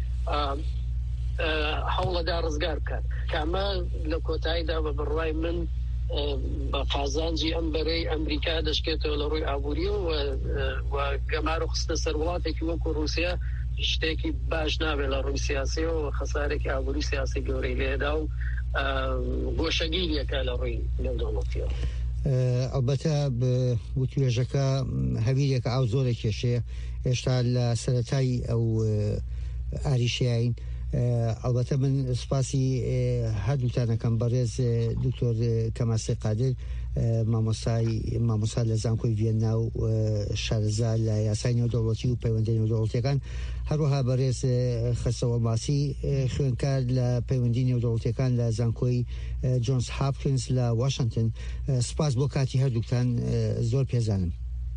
هەوڵەدا ڕزگار بکات کامە لە کۆتاییدا بە بڕوای من بە قازانجی ئەم بەرەی ئەمریکا دەشکێتەوە لە ڕووی ئابووری و گەمار و خستە سەر وڵاتێکی وەکو رووسیا شتێکی باش نابێت لە ڕووی سیاسی و خەسارێکی ئابووری سیاسی گەورەی لێدا و گۆشەگیریەکە لە ڕووی نێودەوڵەتیەوە ئەلبەتە وتوێژەکە هەویرێکە ئاو زۆرە کێشەیە هێشتا لە سەرەتایی ئەو ئاریشیاین ئەلبەتە من سپاسی هەردووتانەکەم بەڕێز دکتۆر کەماسی قادر مامۆستا لە زانکۆی ڤێنا و شارەزا لە یاسای نێودەوڵەتی و پەیوەندی نێودەوڵەتیەکان، هەروەها بەڕێز خەسەوە ماسی خوێندکار لە پەیوەندی نێودەوڵەتیەکان لە زانکۆی جۆنس هاپکینز لە واشنگتن. سپاس بۆ کاتی هەردووکتان، زۆر پێزانم.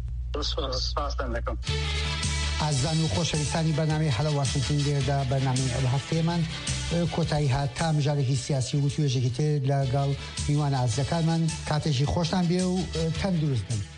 ئازان و خۆشەویستانی بەنامەی هەلە واشنگتن لێردا بەنامەی ئەم هەفتەیەمان کۆتایی هات تا مژارێکی سیاسی و توێژێکی تر لەگەڵ میوان ئازیەکانمان. کاتێکی خۆشتان بێ و تەندروست بن.